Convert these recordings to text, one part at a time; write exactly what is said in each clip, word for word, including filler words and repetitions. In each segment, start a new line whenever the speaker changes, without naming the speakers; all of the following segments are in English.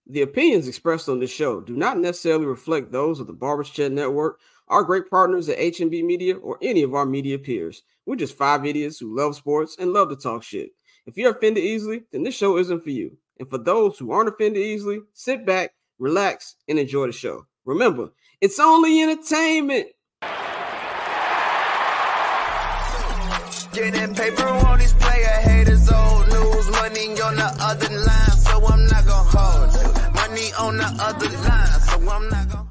The opinions expressed on this show do not necessarily reflect those of the Barbers Chat Network, our great partners at H and B Media, or any of our media peers. We're just five idiots who love sports and love to talk shit. If you're offended easily, then this show isn't for you. And for those who aren't offended easily, sit back, relax, and enjoy the show. Remember, it's only entertainment.
Getting paper on these player haters, old news, money on the other line, so I'm not gonna hold you. Money on the other line, so I'm not gonna.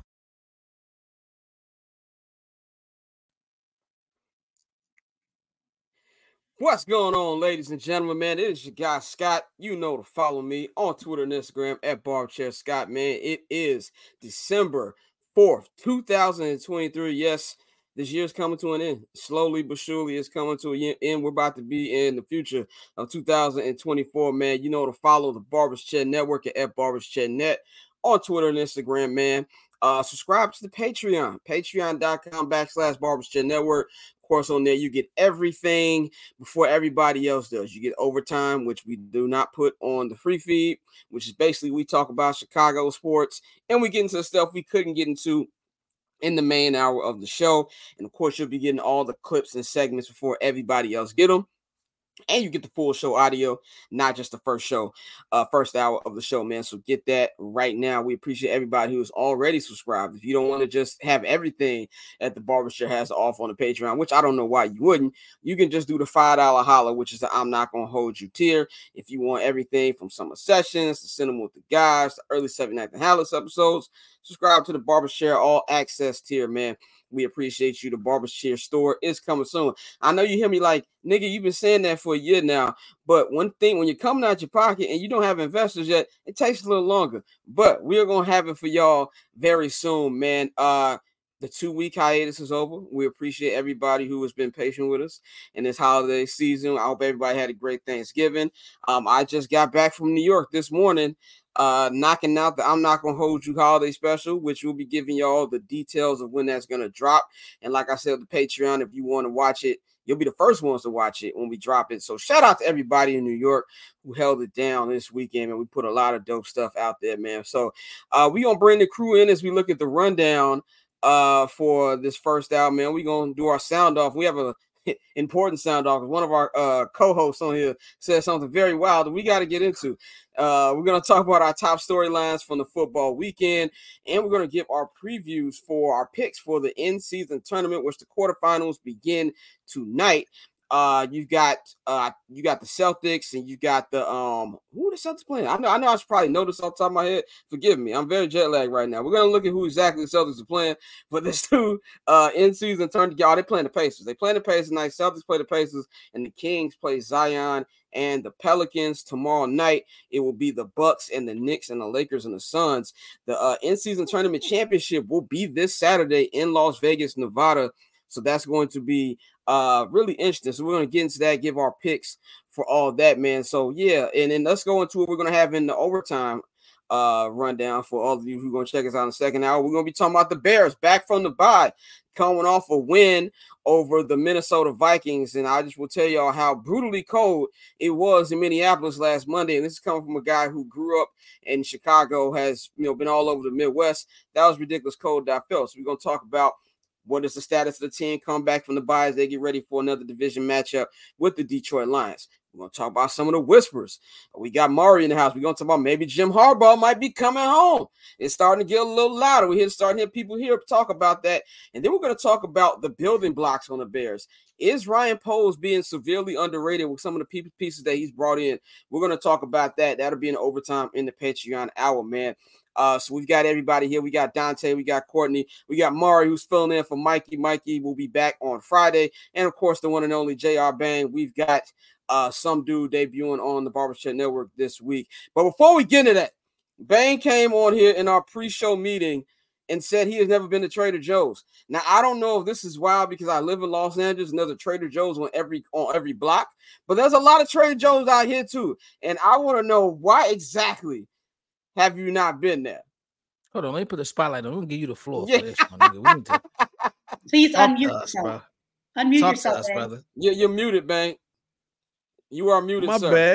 What's going on, ladies and gentlemen, man? It is your guy, Scott. You know to follow me on Twitter and Instagram at Barberchair Scott, man. It is December fourth, two thousand twenty-three. Yes, this year's coming to an end. Slowly but surely, it's coming to an end. We're about to be in the future of two thousand twenty-four, man. You know to follow the Barbers Chat Network at Barbers Chat Net on Twitter and Instagram, man. Uh, subscribe to the Patreon, patreon.com backslash Barbers Chat Network. Of course, on there, you get everything before everybody else does. You get overtime, which we do not put on the free feed, which is basically we talk about Chicago sports, and we get into the stuff we couldn't get into in the main hour of the show. And, of course, you'll be getting all the clips and segments before everybody else get them. And you get the full show audio, not just the first show, uh, first hour of the show, man. So get that right now. We appreciate everybody who is already subscribed. If you don't want to just have everything that the Barbershop has to offer on the Patreon, which I don't know why you wouldn't, you can just do the five dollar holler, which is the I'm Not Gonna Hold You tier. If you want everything from summer sessions to Cinema with the Guys to early seven Night and Hallis episodes, subscribe to the Barbershare All Access tier, man. We appreciate you. The Barbershare store is coming soon. I know you hear me like, nigga, you've been saying that for a year now. But one thing, when you're coming out your pocket and you don't have investors yet, it takes a little longer. But we're going to have it for y'all very soon, man. Uh, the two-week hiatus is over. We appreciate everybody who has been patient with us in this holiday season. I hope everybody had a great Thanksgiving. Um, I just got back from New York this morning. Uh, knocking out the I'm Not Gonna Hold You holiday special, which we'll be giving y'all the details of when that's gonna drop. And like I said, the Patreon, if you want to watch it, you'll be the first ones to watch it when we drop it. So shout out to everybody in New York who held it down this weekend, and we put a lot of dope stuff out there, man. So uh, we gonna bring the crew in as we look at the rundown uh for this first hour, man. We gonna do our sound off. We have a important sound off. One of our uh co-hosts on here said something very wild that we got to get into. Uh, we're going to talk about our top storylines from the football weekend, and we're going to give our previews for our picks for the in-season tournament, which the quarterfinals begin tonight. Uh, you got uh, you got the Celtics, and you got the um, who are the Celtics playing? I know, I know, I should probably know this off the top of my head. Forgive me, I'm very jet lagged right now. We're gonna look at who exactly the Celtics are playing for this two uh in-season tournament. Y'all, they playing the Pacers. They playing the Pacers tonight. Celtics play the Pacers, and the Kings play Zion and the Pelicans tomorrow night. It will be the Bucks and the Knicks and the Lakers and the Suns. The uh, in-season tournament championship will be this Saturday in Las Vegas, Nevada. So that's going to be uh, really interesting. So we're going to get into that, give our picks for all that, man. So, yeah, and then let's go into what we're going to have in the overtime uh, rundown for all of you who are going to check us out in the second hour. We're going to be talking about the Bears back from the bye, coming off a win over the Minnesota Vikings. And I just will tell y'all how brutally cold it was in Minneapolis last Monday. And this is coming from a guy who grew up in Chicago, has, you know, been all over the Midwest. That was ridiculous cold that I felt. So we're going to talk about what is the status of the team, come back from the bye as they get ready for another division matchup with the Detroit Lions. We're going to talk about some of the whispers. We got Mari in the house. We're going to talk about maybe Jim Harbaugh might be coming home. It's starting to get a little louder. We're starting to hear people here talk about that. And then we're going to talk about the building blocks on the Bears. Is Ryan Poles being severely underrated with some of the pieces that he's brought in? We're going to talk about that. That'll be in overtime in the Patreon hour, man. Uh, so we've got everybody here. We got Dante, we got Courtney, we got Mari, who's filling in for Mikey. Mikey will be back on Friday. And, of course, the one and only J R Bang. We've got uh, some dude debuting on the Barbershop Network this week. But before we get into that, Bang came on here in our pre-show meeting and said he has never been to Trader Joe's. Now, I don't know if this is wild because I live in Los Angeles and there's a Trader Joe's on every on every block, but there's a lot of Trader Joe's out here too. And I want to know why exactly have you not been there?
Hold on, let me put the spotlight on. We're gonna give you the floor
yeah.
for this one, nigga. We need to
Please
talk
unmute
to us,
yourself.
bro.
Unmute
Talk
yourself,
to us,
Bang.
brother.
You're, you're muted, Bang. You are muted,
My
sir.
bad.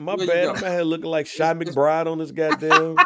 My
Where you
bad.
go?
I'm out here looking like Shy McBride on this goddamn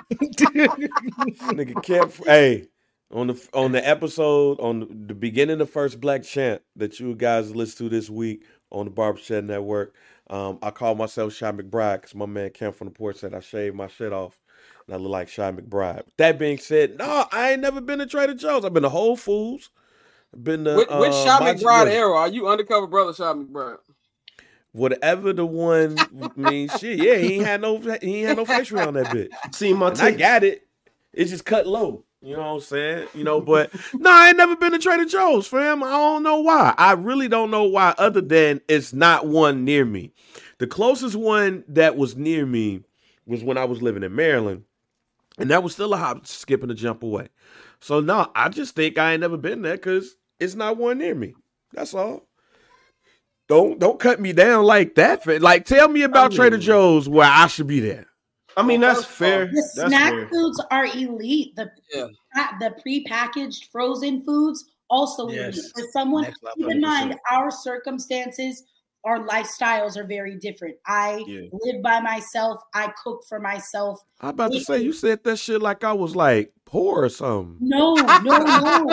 nigga kept. Hey, on the on the episode on the, the beginning of the first Black Chant that you guys listen to this week on the Barbershop Network, um, I call myself Shy McBride because my man Cam from the porch said I shaved my shit off and I look like Shy McBride. That being said, no, I ain't never been to Trader Joe's. I've been to Whole Foods. I've been to
Which, which
uh,
Shy
my-
McBride
what-
era? Are you undercover brother Shy McBride?
Whatever the one means, shit. Yeah, he ain't had no he ain't had no facial on that bitch.
Seen my
And I
tape.
got it. It's just cut low. You know what I'm saying? You know, but no, I ain't never been to Trader Joe's, fam. I don't know why. I really don't know why, other than it's not one near me. The closest one that was near me was when I was living in Maryland, and that was still a hop, skip, and a jump away. So no, I just think I ain't never been there because it's not one near me. That's all. Don't don't cut me down like that. fam. Like, tell me about
I
Trader
mean-
Joe's where I should be there.
I mean,
Well,
that's
first of
fair.
all,
The
That's
snack
fair.
foods are elite. The
Yeah.
the pre-packaged frozen foods also elite.
Yes.
For someone,
Next level,
keep in
one hundred
mind,
percent.
our circumstances, our lifestyles are very different. I
Yeah.
live by myself. I cook for myself.
I'm about to say, you said that shit like I was like poor or something.
No, no, no.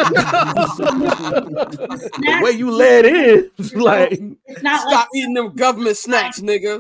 The
The
snack
way you led in, it's like,
It's not
Stop
like
eating them government snacks, nigga.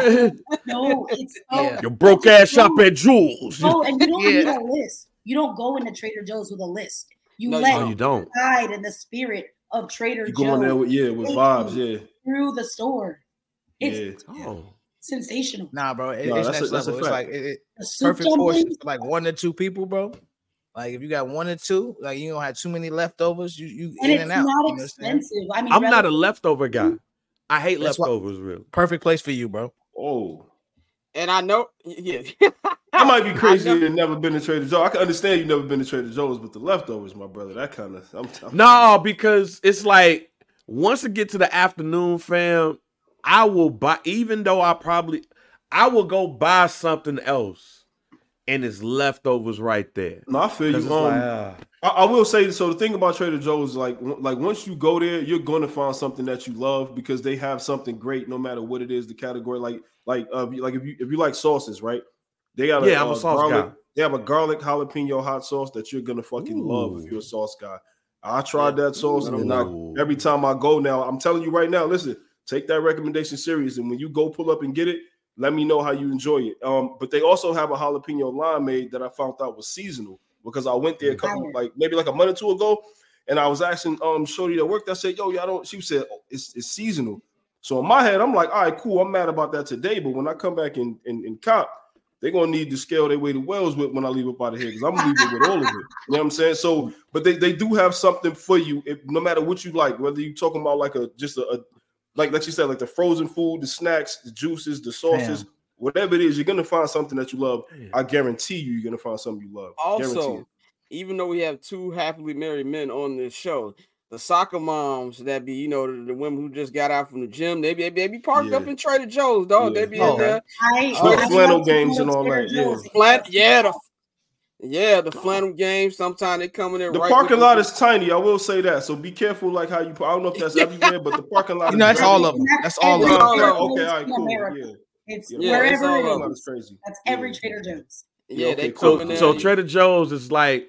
no. It's so,
Yeah.
you broke ass shop at Jules.
no, and you don't
Yeah.
need a list. You don't go into Trader Joe's with a list. You
No, you
let
No, you don't.
guide in the spirit of Trader
You go in there
Joe's
with yeah, with vibes, yeah,
through the store. It's
yeah.
Oh.
sensational.
Nah, bro, it,
Nah,
it's
that's a-
next
that's a
level. It's
fact.
like it, it,
The soup
perfect portions
dumplings,
for like one to two people, bro. Like if you got one or two, like you don't have too many leftovers, you you
and
in
it's
and out.
not
You know what I'm saying?
expensive. I mean,
I'm not a
relative-
leftover guy. I hate
That's why-
leftovers, really.
Perfect place for you, bro.
Oh,
And I know, yeah.
that might be crazy.
I know-
and never been to Trader Joe's. I can understand you never been to Trader Joe's, but the leftovers, my brother, that kind of. I'm, I'm
No, because it's like once it get to the afternoon, fam, I will buy. Even though I probably, I will go buy something else, and it's leftovers right there.
No, I feel
'Cause
you.
it's
Um,
like, ah.
I, I will say so. The thing about Trader Joe's, like, like once you go there, you're going to find something that you love because they have something great, no matter what it is. The category, like, like, uh, like if you if you like sauces, right? They got a,
Yeah, I'm a
uh,
sauce
garlic,
guy.
They have a garlic jalapeno hot sauce that you're gonna fucking love if
Ooh.
you're a sauce guy. I tried that sauce,
Ooh.
and I, every time I go now, I'm telling you right now, listen, take that recommendation serious, and when you go pull up and get it, let me know how you enjoy it. Um, but they also have a jalapeno limeade that I found out was seasonal because I went there a couple,
Fire.
like maybe like a month or two ago, and I was asking um Shorty that worked. I said, "Yo, y'all don't." She said, oh, "It's it's seasonal." So in my head, I'm like, "All right, cool. I'm mad about that today, but when I come back in in, in cop, they're gonna need to scale their way to Wells with when I leave up out of here because I'm gonna leave it with all of it." You know what I'm saying? So, but they, they do have something for you, if, no matter what you like, whether you're talking about like a just a, a like like you said, like the frozen food, the snacks, the juices, the sauces.
Damn.
Whatever it is, you're gonna find something that you love. I guarantee you, you're gonna find something you love. Guarantee
Also,
it.
even though we have two happily married men on this show, the soccer moms that be, you know, the, the women who just got out from the gym, they be they be parked up
Yeah.
in Trader Joe's, dog.
Yeah.
They be
Oh,
in there.
I,
Oh,
I
flannel
love to
games
go
and
to
all
Trader
that, yeah.
Joe's.
Flan- yeah, the yeah, the flannel games. Sometimes they come in there.
The
right
parking
with the-
lot is tiny. I will say that. So be careful, like how you. I don't know if that's everywhere, but the parking lot.
You know,
is
that's
very-
all of them. That's all of
every
them.
Oh,
Trader
okay,
Joe's
all right,
in
cool.
America.
Yeah,
It's
yeah,
Yeah,
wherever
it's all
it
of
parking
is.
lot is crazy.
That's
Yeah.
every Trader Joe's.
Yeah,
Yeah,
they
okay,
come
cool.
in
So,
there.
so Trader Joe's is like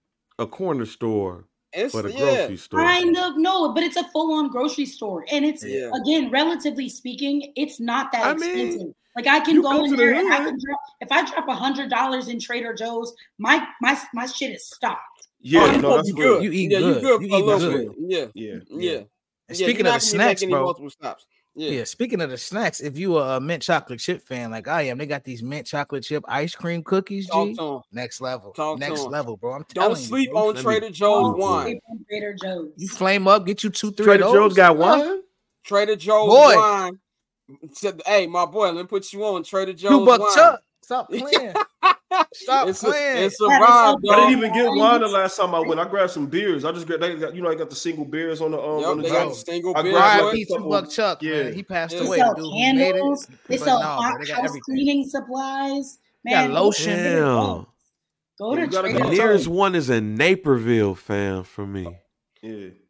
a corner store,
it's,
but a
yeah,
grocery store.
Kind of no, but it's a full-on grocery store, and it's
Yeah.
again, relatively speaking, it's not that
I mean,
expensive. Like I can
you
go,
go
in
to the
there and I
hood.
can drop if I drop a hundred dollars in Trader Joe's, my my my shit is stocked.
Yeah,
oh, you
no,
gonna
that's
be
real.
good.
You eat
yeah,
good.
you good
You
for a
eat
little
good.
bit. Yeah,
Yeah,
yeah.
And
Yeah,
speaking
you're
of
not
the
gonna be
snacks,
making any
bro.
multiple stops. Yeah.
Yeah, speaking of the snacks, if you are a mint chocolate chip fan like I am, they got these mint chocolate chip ice cream cookies,
Talk
G.
to 'em.
Next level.
Talk to
Next
'em.
level, bro. I'm telling
Don't
you,
sleep
bro.
on
Let me-
Trader Joe's
Don't
wine.
sleep on Trader Joe's.
You flame up, get you two, three
Trader
of
Joe's
those.
got
Uh,
one.
Trader Joe's
Boy.
wine. Said, hey, my boy, let me put you on Trader Joe's
Two buck
wine.
chuck. Stop playing. Stop
It's,
playing.
it's survived,
Yeah,
I
dog.
didn't even get wine the last time I went. I grabbed some beers. I just got, they got you know, I got the single beers on the um
Yep,
on the
they
Joe.
got
joint.
the single
I
beer.
grabbed
joint.
like-
R I P two buck chuck,
Yeah.
man. He passed
Yeah.
They
away.
sell
The dude who made it.
candles. They
But
sell
no, bro,
hot
they got
house
everything.
cleaning supplies.
They got
Man, go to
lotion.
Trader
Damn.
Joe's. Go
Yeah,
to
you gotta
The
Trader
go.
Joe's.
nearest one is in Naperville, fam, for me.
Yeah.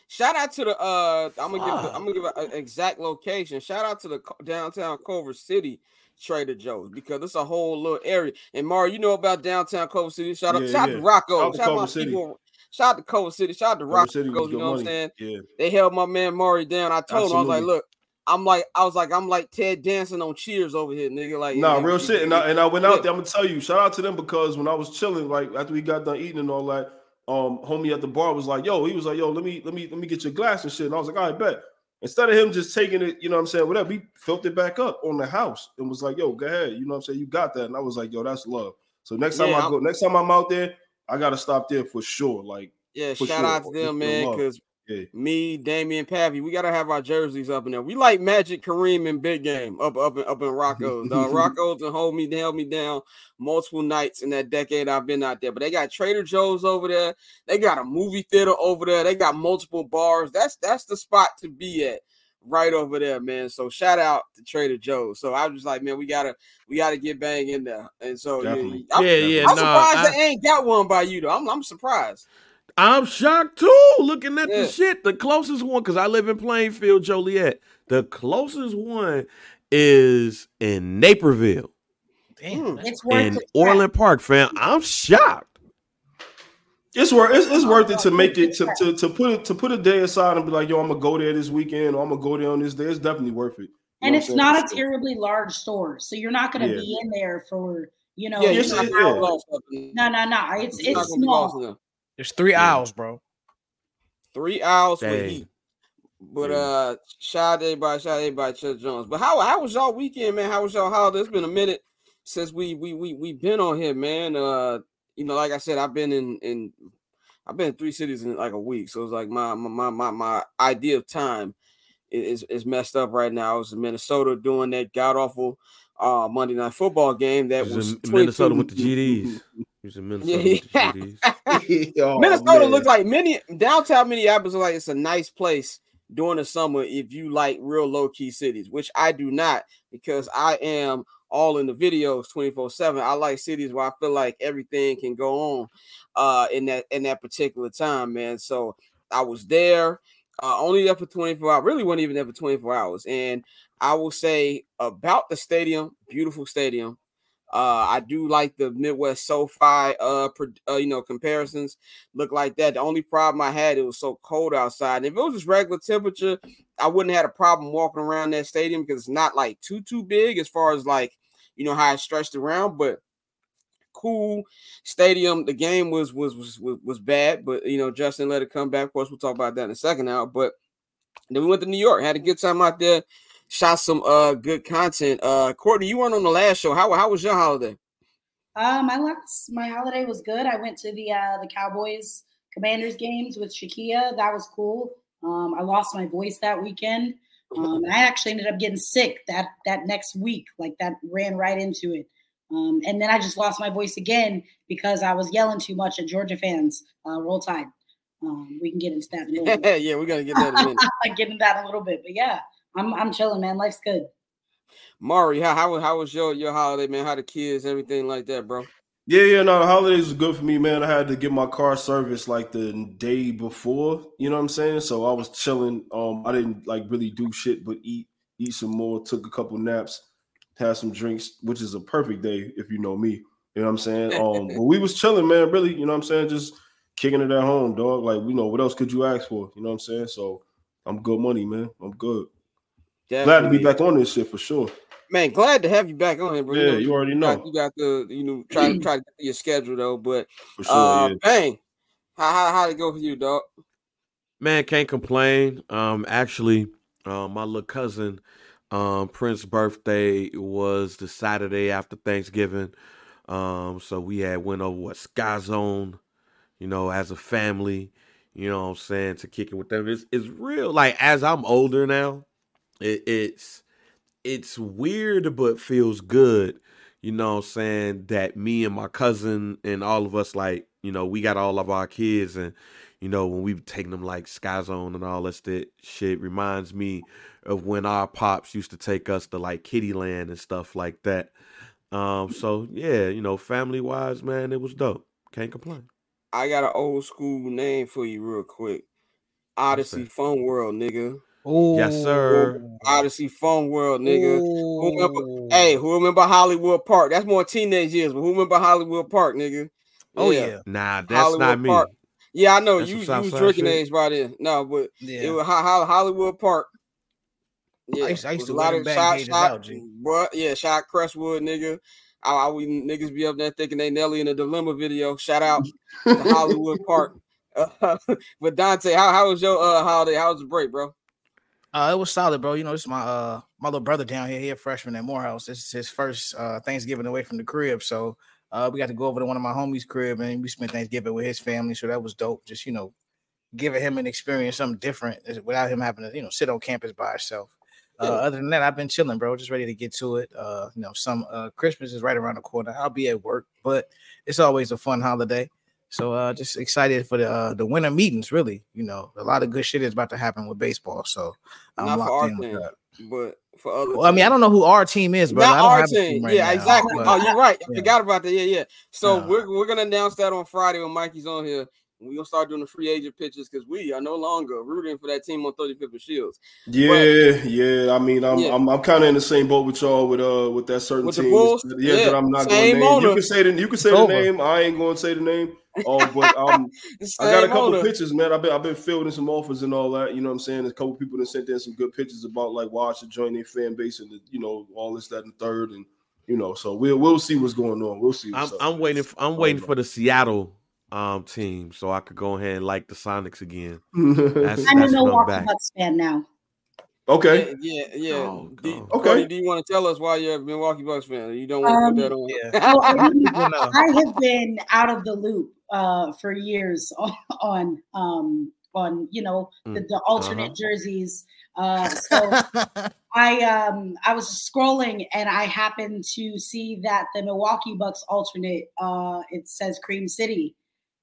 Shout out to the uh, I'm gonna give the, I'm gonna give an exact location. Shout out to the downtown Culver City Trader Joe's because it's a whole little area. And Mario, you know about downtown Culver City. Shout out,
Yeah,
shout
yeah.
out to Rocco.
Shout out to
Shout out
Culver
my
City.
people. Shout out to Culver City. Shout out to
Culver
Rocco.
City
You
was
know
good
what I'm
money.
saying?
Yeah.
They held my man Maury down. I told him, I was like,
Absolutely.
look, I'm like, I was like, I'm like Ted Danson on Cheers over here, nigga. Like,
Nah,
yeah,
real
he-
shit. And I, and I went
yeah.
out there. I'm gonna tell you, shout out to them because when I was chilling, like after we got done eating and all that, um, homie at the bar was like, "Yo," he was like, "Yo, let me, let me, let me get your glass and shit." And I was like, "All right, bet." Instead of him just taking it, you know what I'm saying, whatever, he filled it back up on the house and was like, "Yo, go ahead," you know what I'm saying, you got that. And I was like, "Yo, that's love." So next time
Yeah,
I
I'm-
go, next time I'm out there, I gotta stop there for sure. Like,
Yeah,
for
shout
sure.
out to them,
Just for
man,
love.
because
Yeah.
me, Damian, Pappy, we gotta have our jerseys up in there. We like Magic, Kareem, and Big Game up up in, up in Rocco's. Dog. Rocco's and hold me held me down multiple nights in that decade I've been out there. But they got Trader Joe's over there. They got a movie theater over there. They got multiple bars. That's that's the spot to be at. Right over there, man. So shout out to Trader Joe's. So I was just like, man, we gotta we gotta get bang in there. And so yeah,
Definitely.
I'm,
Yeah, yeah,
I'm
nah,
surprised
I-
they ain't got one by you though. I'm I'm surprised.
I'm shocked too, looking at
Yeah.
the shit. The closest one, because I live in Plainfield, Joliet. The closest one is in Naperville,
Damn,
Mm.
that's
It's worth
in
it.
Orland Park, fam. I'm shocked.
It's worth it's, it's worth it to make it to, to to put it to put a day aside and be like, yo, I'm gonna go there this weekend or I'm gonna go there on this day. It's definitely worth it. You
And
know
it's
what I'm
not
saying?
a terribly large store, so you're not going to
Yeah.
be in there for you know.
Yeah,
Yes,
you're not
it-
gonna
yeah.
be lost up in-
No, no, no. It's
you're not
it's
gonna be lost
small.
in there.
There's three
Yeah.
aisles, bro.
Three hours with
Dang.
heat. But
Yeah.
uh shout out to everybody, shout out to everybody, Chuck Jones. But how how was y'all weekend, man? How was y'all holiday? It's been a minute since we we we we been on here, man. Uh, you know, like I said, I've been in in I've been in three cities in like a week. So it's like my my my my, my idea of time is is messed up right now. I was in Minnesota doing that god awful uh Monday night football game that
He
was
was in Minnesota
twenty-two
with the G Ds. He was in Minnesota
Yeah,
with the G Ds.
Oh,
Minnesota
man.
looks like many downtown Minneapolis is like it's a nice place during the summer if you like real low key cities, which I do not because I am all in the videos twenty-four seven. I like cities where I feel like everything can go on uh in that in that particular time, man. So I was there, uh, only there for twenty-four hours. Really wasn't even there for twenty-four hours. And I will say about the stadium, beautiful stadium. Uh, I do like the Midwest SoFi, uh, pro- uh, you know, comparisons look like that. The only problem I had, it was so cold outside. And if it was just regular temperature, I wouldn't have had a problem walking around that stadium because it's not like too, too big as far as like, you know, how it stretched around, but cool stadium. The game was, was, was, was, was bad, but you know, Justin let it come back. Of course, we'll talk about that in a second now, but then we went to New York, had a good time out there. Shot some uh good content. Uh Courtney, you weren't on the last show. How how was your holiday?
Uh, my last my holiday was good. I went to the uh, the Cowboys Commanders games with Shakia. That was cool. Um, I lost my voice that weekend. Um, and I actually ended up getting sick that that next week. Like that ran right into it. Um, and then I just lost my voice again because I was yelling too much at Georgia fans. Uh, Roll Tide. Um, we can get into that in a little bit.
Yeah, we're gonna get that in a minute.
I get into that in a little bit, but yeah, I'm I'm chilling, man. Life's good.
Mari, how how how was your your holiday, man? How the kids, everything like that, bro?
Yeah, yeah, no, the holidays was good for me, man. I had to get my car serviced like the day before, you know what I'm saying? So I was chilling. Um, I didn't like really do shit but eat, eat some more, took a couple naps, had some drinks, which is a perfect day if you know me. You know what I'm saying? Um, but we was chilling, man, really, you know what I'm saying? Just kicking it at home, dog. Like, you know, what else could you ask for? You know what I'm saying? So I'm good money, man. I'm good. Glad to
Definitely.
be back on this shit for sure.
Man, glad to have you back on here, bro.
Yeah, you already
You got,
know.
you got the you know try to try to get your schedule though, but
For sure,
uh
yeah.
bang. How how how'd it go for you, dog?
Man, can't complain. Um, actually, um, my little cousin, um, Prince's birthday was the Saturday after Thanksgiving. Um, so we had went over what Sky Zone, you know, as a family. You know what I'm saying, to kick it with them. It's it's real. Like as I'm older now, it, it's it's weird but feels good. You know what I'm saying, that me and my cousin and all of us, like, you know, we got all of our kids, and you know, when we taking them like Sky Zone and all that st- shit reminds me of when our pops used to take us to like Kitty Land and stuff like that. Um, so yeah, you know, family wise, man, it was dope. Can't complain.
I got an old school name for you real quick. Odyssey Phone World, nigga.
Ooh.
Yes, sir.
Odyssey Phone World, nigga. Who remember, hey, who remember Hollywood Park? That's more teenage years, but who remember Hollywood Park, nigga?
Oh yeah.
Nah, that's
Hollywood
not me.
Park. Yeah, I know
That's
you.
some
You was
Southside
drinking
shit.
age by then. No, but
Yeah.
it was Ho- Ho- Hollywood Park. Yeah,
I used, I
it
used
was
to
a
wear
lot
them
of
back
shot,
haters
shot,
out, G.
bro. Yeah, shot Crestwood, nigga. I, I we niggas be up there thinking they Nelly in the Dilemma video. Shout out to Hollywood Park. Uh, but Dante, how how was your uh holiday? How was the break, bro?
Uh, it was solid, bro. You know, this is my uh my little brother down here. He a freshman at Morehouse. This is his first uh Thanksgiving away from the crib. So uh we got to go over to one of my homies' crib and we spent Thanksgiving with his family. So that was dope. Just, you know, giving him an experience, something different without him having to, you know, sit on campus by himself. Uh,
Yeah.
Other than that, I've been chilling, bro. Just ready to get to it. Uh, you know, some uh Christmas is right around the corner. I'll be at work, but it's always a fun holiday. So uh just excited for the uh the winter meetings, really. You know, a lot of good shit is about to happen with baseball. So I'm
Not for
locked
our
in with
team,
that.
but for other.
Well, I mean, I
teams.
don't know who our team is, brother.
Not
I don't
our
have a
team.
team right
Yeah,
now,
exactly.
but-
Oh, you're right. I
yeah.
forgot about that. Yeah, yeah. So
Nah.
we're we're gonna announce that on Friday when Mikey's on here. We're gonna start doing the free agent pitches because we are no longer rooting for that team on thirty-fifth and Shields.
Yeah, yeah. I mean, I'm
Yeah.
I'm, I'm kind of in the same boat with y'all with uh with that certain
With the
team.
Bulls?
Yeah,
Yeah.
that I'm not
Same
going to name.
owner.
You can say the you can say
It's
the
over.
name. I ain't going to say the name. Oh, but um,
The
I got a
same
couple
owner.
pictures, man. I've been I've been fielding some offers and all that. You know what I'm saying? There's a couple people that sent in some good pictures about like why I should join their fan base and the, you know all this, that, and third, and you know. So we'll we'll see what's going on. We'll see.
I'm
What's up.
I'm waiting for, I'm waiting for the Seattle um team so I could go ahead and like the Sonics again. That's,
I'm a
that's when I'm
Milwaukee
back.
Bucks fan now.
okay.
Yeah, yeah, yeah.
Oh,
do,
God.
Okay.
Cody, do you want to tell us why you're a Milwaukee Bucks fan? You don't want to
Um,
put that on.
Yeah.
Well, I mean,
People know.
I have been out of the loop uh, for years on, on um on you know the, the alternate
Uh-huh.
jerseys. Uh, so I um I was scrolling and I happened to see that the Milwaukee Bucks alternate uh it says Cream City.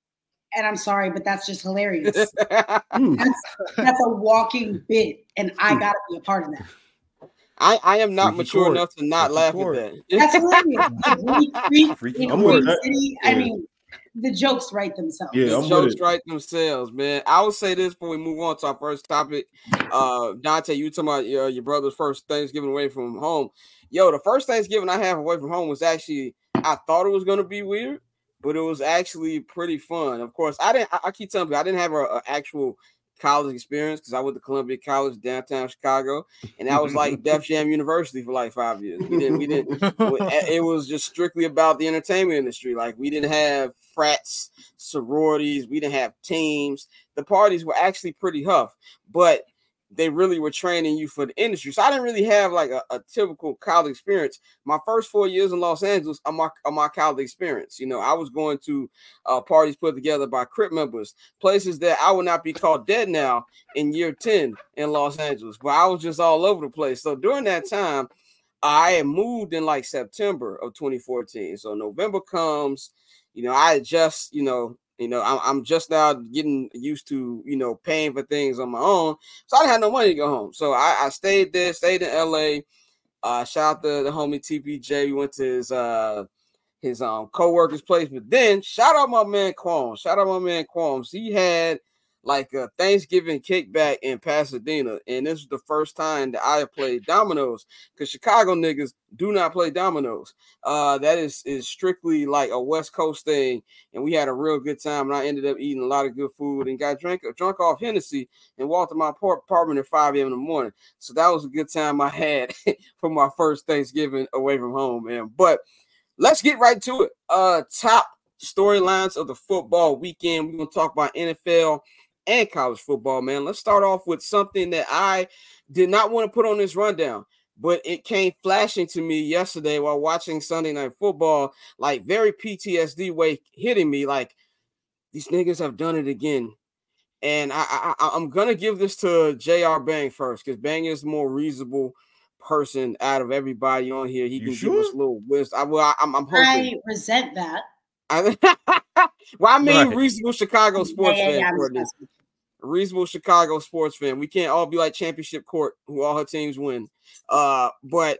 And I'm sorry, but that's just hilarious.
Hmm.
That's, that's a walking bit, and I gotta be a part of that.
I, I am not
Freaky
mature
court.
enough to not
Freaky
laugh
court.
at
That's
that.
hilarious. The Bleak Creek
Freaky
in
I'm
Cream
with that.
City. I
Yeah.
mean, the jokes write themselves.
Yeah,
The
I'm with
jokes
it.
write themselves, man. I will say this before we move on to our first topic. Uh, Dante, you talking about your, your brother's first Thanksgiving away from home. Yo, the first Thanksgiving I have away from home was actually, I thought it was going to be weird, but it was actually pretty fun. Of course, I didn't, I, I keep telling you, I didn't have an actual college experience because I went to Columbia College downtown Chicago, and that was like Def Jam University for like five years. We didn't, we didn't. It was just strictly about the entertainment industry. Like we didn't have frats, sororities, we didn't have teams. The parties were actually pretty huff, but they really were training you for the industry. So I didn't really have like a, a typical college experience. My first four years in Los Angeles are my, are my college experience. You know, I was going to uh, parties put together by Crip members, places that I would not be called dead now in year ten in Los Angeles, but I was just all over the place. So during that time, I had moved in like September of twenty fourteen. So November comes, you know, I just, you know, You know, I'm, I'm just now getting used to, you know, paying for things on my own. So I didn't have no money to go home. So I, I stayed there, stayed in L A. Uh, shout out to the homie T P J. We went to his uh his um co-worker's place. But then shout out my man Qualms. Shout out my man Qualms. He had like a Thanksgiving kickback in Pasadena. And this was the first time that I have played dominoes because Chicago niggas do not play dominoes. Uh, that is, is strictly like a West Coast thing. And we had a real good time. And I ended up eating a lot of good food and got drunk, drunk off Hennessy and walked to my apartment at five a.m. in the morning. So that was a good time I had for my first Thanksgiving away from home, man. But let's get right to it. Uh, top storylines of the football weekend. We're going to talk about N F L and college football, man. Let's start off with something that I did not want to put on this rundown, but it came flashing to me yesterday while watching Sunday Night Football, like very P T S D way hitting me, like these niggas have done it again. And I, I, I, I'm going to give this to J R Bang first because Bang is the more reasonable person out of everybody on here. He
You
can
sure?
give us a little wisdom. I, well, I, I'm, I'm hoping.
I resent that.
I, well, I mean,
Right.
reasonable Chicago sports
yeah, yeah,
fan.
yeah, I'm
Courtney.
just messing.
Reasonable Chicago sports fan. We can't all be like Championship Court, who all her teams win. Uh, but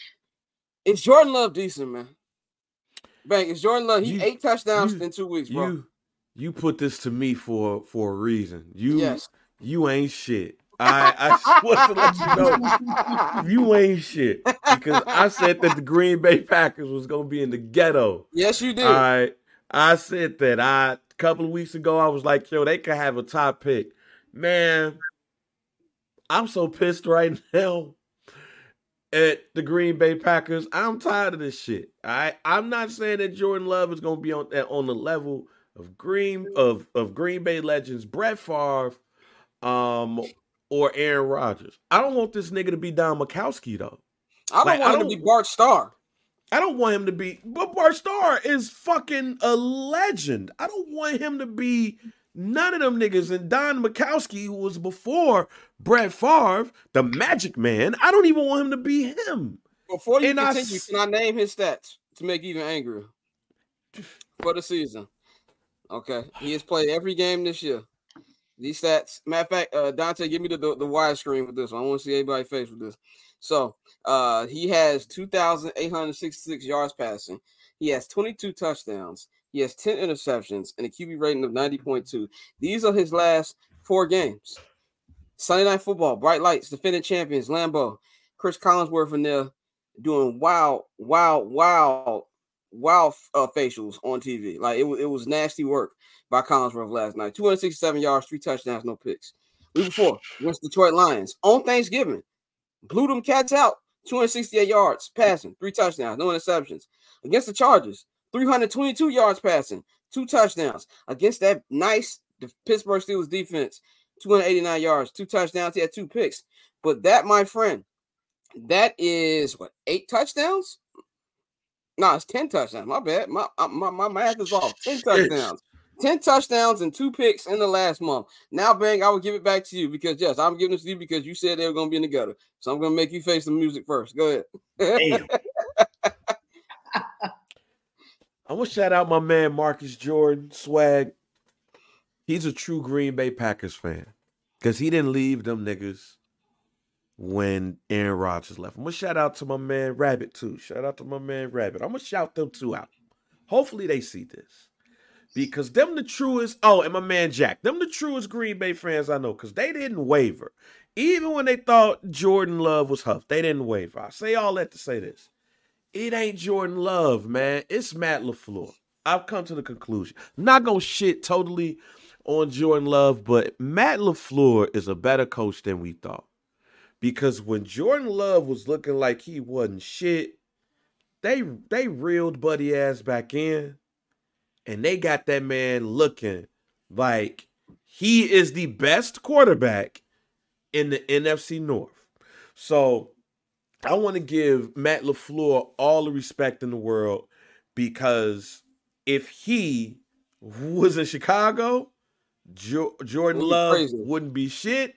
is Jordan Love decent, man? Bang, is Jordan Love? He
You-
eight touchdowns
you-
in two weeks, bro.
You you put this to me for for a reason. You
Yes.
you ain't shit. I I just want to let you know you ain't shit because I said that the Green Bay Packers was gonna be in the ghetto.
Yes, you did.
All right, I said that. I a couple of weeks ago I was like, yo, they could have a top pick. Man, I'm so pissed right now at the Green Bay Packers. I'm tired of this shit. All right, I'm not saying that Jordan Love is gonna be on on the level of Green of of Green Bay legends Brett Favre, um. or Aaron Rodgers. I don't want this nigga to be Don Majkowski, though.
I don't
Like,
want
I
him
don't-
to be Bart Starr.
I don't want him to be, but Bart Starr is fucking a legend. I don't want him to be none of them niggas. And Don Majkowski, who was before Brett Favre, the Magic Man, I don't even want him to be him.
Before you
And I
continue,
s-
can I name his stats to make you even angrier for the season? Okay, he has played every game this year. These stats. Matter of fact, uh, Dante, give me the, the, the wide screen with this one. I want to see everybody's face with this. So uh, he has two thousand eight hundred sixty-six yards passing. He has twenty-two touchdowns. He has ten interceptions and a Q B rating of ninety point two. These are his last four games. Sunday Night Football, Bright Lights, defending champions, Lambeau, Chris Collinsworth in there doing wild, wild, wild, wild uh, facials on T V. Like it was, it was nasty work by Collinsworth last night. two hundred sixty-seven yards, three touchdowns, no picks. Week before, against Detroit Lions on Thanksgiving, blew them cats out. two hundred sixty-eight yards passing, three touchdowns, no interceptions. Against the Chargers, three hundred twenty-two yards passing, two touchdowns. Against that nice Pittsburgh Steelers defense, two hundred eighty-nine yards, two touchdowns. He had two picks. But that, my friend, that is what, eight touchdowns? No, it's ten touchdowns. My bad. My my, my math is off. ten touchdowns. ten touchdowns and two picks in the last month. Now, Bang, I will give it back to you because, yes, I'm giving this to you because you said they were going to be in the gutter. So I'm going to make you face the music first. Go ahead.
Damn. I want to shout out my man Marcus Jordan, Swag. He's a true Green Bay Packers fan because he didn't leave them niggas when Aaron Rodgers left. I'm going to shout out to my man Rabbit, too. Shout out to my man Rabbit. I'm going to shout them two out. Hopefully they see this. Because them the truest, oh, and my man Jack, them the truest Green Bay fans I know, because they didn't waver. Even when they thought Jordan Love was huffed, they didn't waver. I say all that to say this. It ain't Jordan Love, man. It's Matt LaFleur. I've come to the conclusion. I'm not going to shit totally on Jordan Love, but Matt LaFleur is a better coach than we thought. Because when Jordan Love was looking like he wasn't shit, they, they reeled Buddy ass back in. And they got that man looking like he is the best quarterback in the N F C North. So I want to give Matt LaFleur all the respect in the world because if he was in Chicago, jo- Jordan Love
crazy.
wouldn't be shit.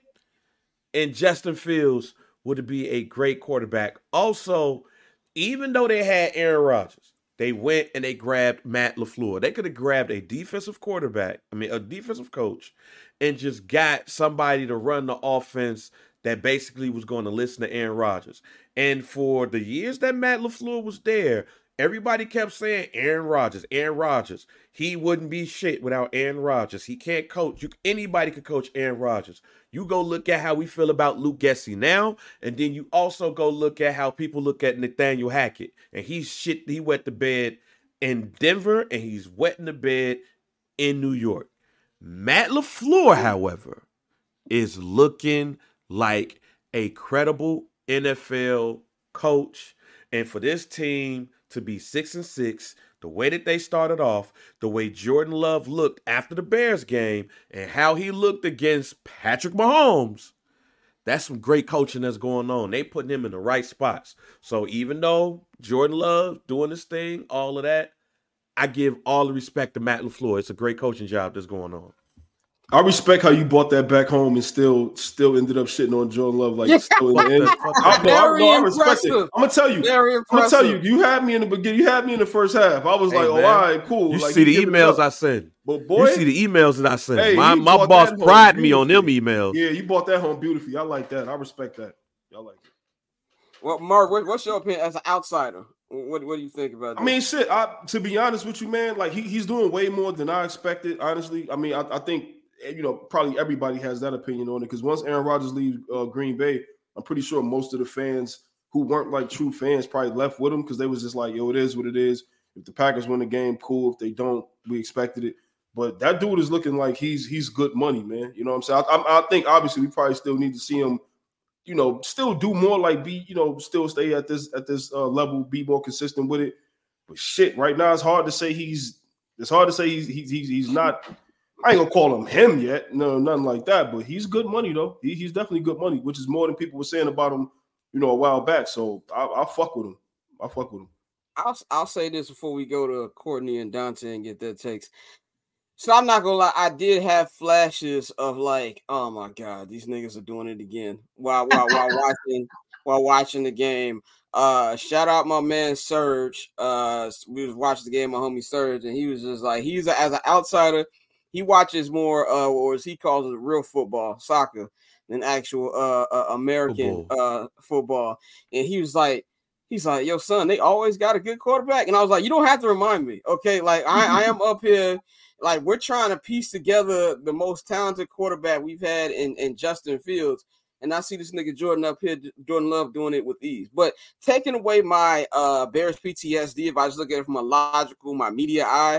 And Justin Fields would be a great quarterback. Also, even though they had Aaron Rodgers, they went and they grabbed Matt LaFleur. They could have grabbed a defensive quarterback, I mean, a defensive coach, and just got somebody to run the offense that basically was going to listen to Aaron Rodgers. And for the years that Matt LaFleur was there, everybody kept saying Aaron Rodgers, Aaron Rodgers. He wouldn't be shit without Aaron Rodgers. He can't coach. You, anybody could coach Aaron Rodgers. You go look at how we feel about Luke Getsy now, and then you also go look at how people look at Nathaniel Hackett. And he's shit, he wet the bed in Denver, and he's wetting the bed in New York. Matt LaFleur, however, is looking like a credible N F L coach. And for this team to be six and six, the way that they started off, the way Jordan Love looked after the Bears game, and how he looked against Patrick Mahomes, that's some great coaching that's going on. They putting him in the right spots. So even though Jordan Love doing this thing, all of that, I give all the respect to Matt LaFleur. It's a great coaching job that's going on.
I respect how you brought that back home and still still ended up shitting on Jordan Love like
Yeah.
still in the end. I, no,
Very
I, no, I respect it.
impressive.
I'm gonna tell you.
Very
I'm gonna tell you.
impressive.
You had me in the beginning. You had me in the first half. I was
Hey,
like, oh,
man.
all right, cool.
You
like,
see the
give it
emails
up.
I send.
But boy,
You see the emails that I send.
Hey,
my
he
my
brought
boss
that home
pride me on them
beautifully.
emails.
yeah, you brought that home beautifully. I like that. I respect that. I like it.
Well, Mark, what, what's your opinion as an outsider? What, what do you think about that?
I mean, shit. I to be honest with you, man, like he, he's doing way more than I expected. Honestly, I mean, I, I think you know, probably everybody has that opinion on it because once Aaron Rodgers leaves uh, Green Bay, I'm pretty sure most of the fans who weren't like true fans probably left with him because they was just like, yo, it is what it is. If the Packers win the game, cool. If they don't, we expected it. But that dude is looking like he's he's good money, man. You know what I'm saying? I, I, I think obviously we probably still need to see him, you know, still do more like be, you know, still stay at this at this uh, level, be more consistent with it. But shit, right now it's hard to say he's it's hard to say he's he's he's, he's not. I ain't gonna call him him yet, no, nothing like that. But he's good money though. He, he's definitely good money, which is more than people were saying about him, you know, a while back. So I, I'll fuck with him. I'll fuck with him.
I'll I'll say this before we go to Courtney and Dante and get their takes. So I'm not gonna lie, I did have flashes of like, oh my god, these niggas are doing it again while while while watching while watching the game. Uh, shout out my man Serge. Uh, we was watching the game, my homie Serge, and he was just like, he's a, as an outsider. He watches more, uh, or as he calls it, real football, soccer, than actual uh, uh American football. uh football. And he was like, he's like, yo, son, they always got a good quarterback. And I was like, you don't have to remind me, okay? Like I, I am up here, like we're trying to piece together the most talented quarterback we've had in, in Justin Fields. And I see this nigga Jordan up here, Jordan Love doing it with ease. But taking away my uh Bears P T S D, if I just look at it from a logical, my media eye,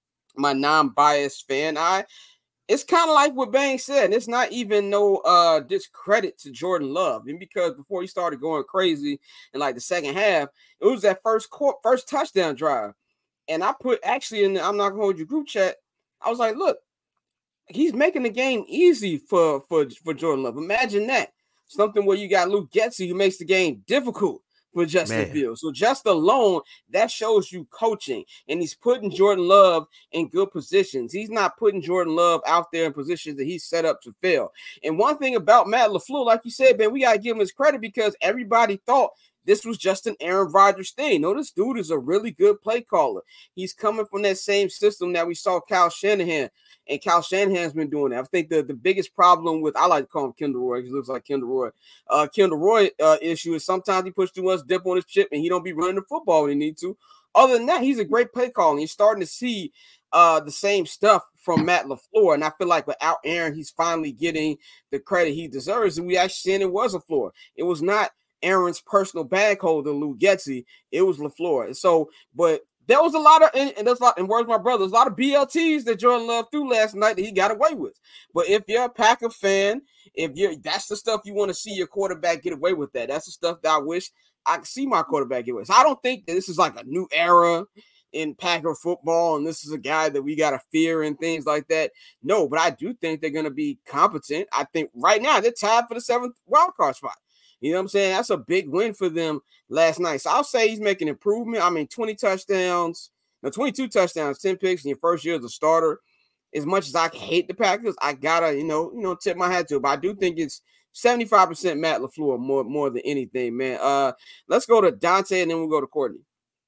my non-biased fan eye, it's kind of like what Bang said. It's not even no uh discredit to Jordan Love. And because before he started going crazy in like the second half, it was that first court, first touchdown drive. And I put actually in the I'm not gonna hold you group chat, I was like, look, he's making the game easy for, for, for Jordan Love. Imagine that. Something where you got Luke Getsy who makes the game difficult for Justin Fields. So just alone, that shows you coaching. And he's putting Jordan Love in good positions. He's not putting Jordan Love out there in positions that he's set up to fail. And one thing about Matt LaFleur, like you said, man, we got to give him his credit because everybody thought this was just an Aaron Rodgers thing. No, this dude is a really good play caller. He's coming from that same system that we saw Kyle Shanahan. And Kyle Shanahan's been doing that. I think the, the biggest problem with, I like to call him Kendall Roy, because he looks like Kendall Roy. Uh, Kendall Roy uh, issue is sometimes he puts too much dip on his chip and he don't be running the football when he needs to. Other than that, he's a great play caller. You're starting to see uh, the same stuff from Matt LaFleur. And I feel like without Aaron, he's finally getting the credit he deserves. And we actually seen it was LaFleur. It was not Aaron's personal bag holder, Lou Getsy. It was LaFleur. And so, but there was a lot of, and, and there's a lot, and where's my brother? There's a lot of B L Ts that Jordan Love threw last night that he got away with. But if you're a Packer fan, if you're, that's the stuff you want to see your quarterback get away with that. That's the stuff that I wish I could see my quarterback get away with. So I don't think that this is like a new era in Packer football, and this is a guy that we got to fear and things like that. No, but I do think they're going to be competent. I think right now they're tied for the seventh wild card spot. You know what I'm saying? That's a big win for them last night. So I'll say he's making improvement. I mean, twenty touchdowns, no, twenty-two touchdowns, ten picks in your first year as a starter. As much as I hate the Packers, I gotta, you know, you know, tip my hat to it. But I do think it's seventy-five percent Matt LaFleur more, more than anything, man. Uh, let's go to Dante and then we'll go to Courtney.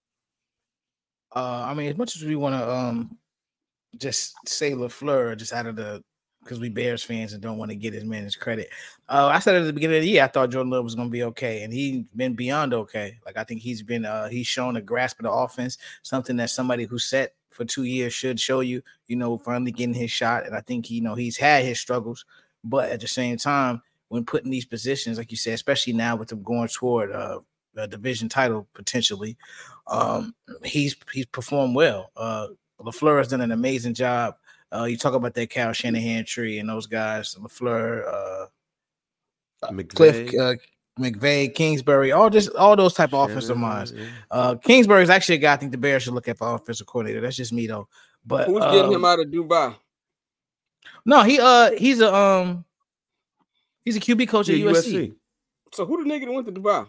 Uh, I mean, as much as we want to um just say LaFleur, just out of the because we Bears fans and don't want to get his man his credit. Uh, I said at the beginning of the year, I thought Jordan Love was going to be okay, and he's been beyond okay. Like I think he's been, uh, he's shown a grasp of the offense, something that somebody who sat for two years should show you. You know, finally getting his shot, and I think you know he's had his struggles, but at the same time, when put in these positions, like you said, especially now with them going toward uh, a division title potentially, um, he's he's performed well. Uh, LaFleur has done an amazing job. Uh, you talk about that Kyle Shanahan tree and those guys, LaFleur, uh,
McVay.
Cliff, uh, McVay, Kingsbury, all just all those type of offensive minds. Uh, Kingsbury is actually a guy I think the Bears should look at for offensive coordinator. That's just me though. But
who's
uh,
getting him out of Dubai?
No, he uh he's a um he's a Q B coach at
yeah,
U S C.
U S C.
So who the nigga that went to Dubai?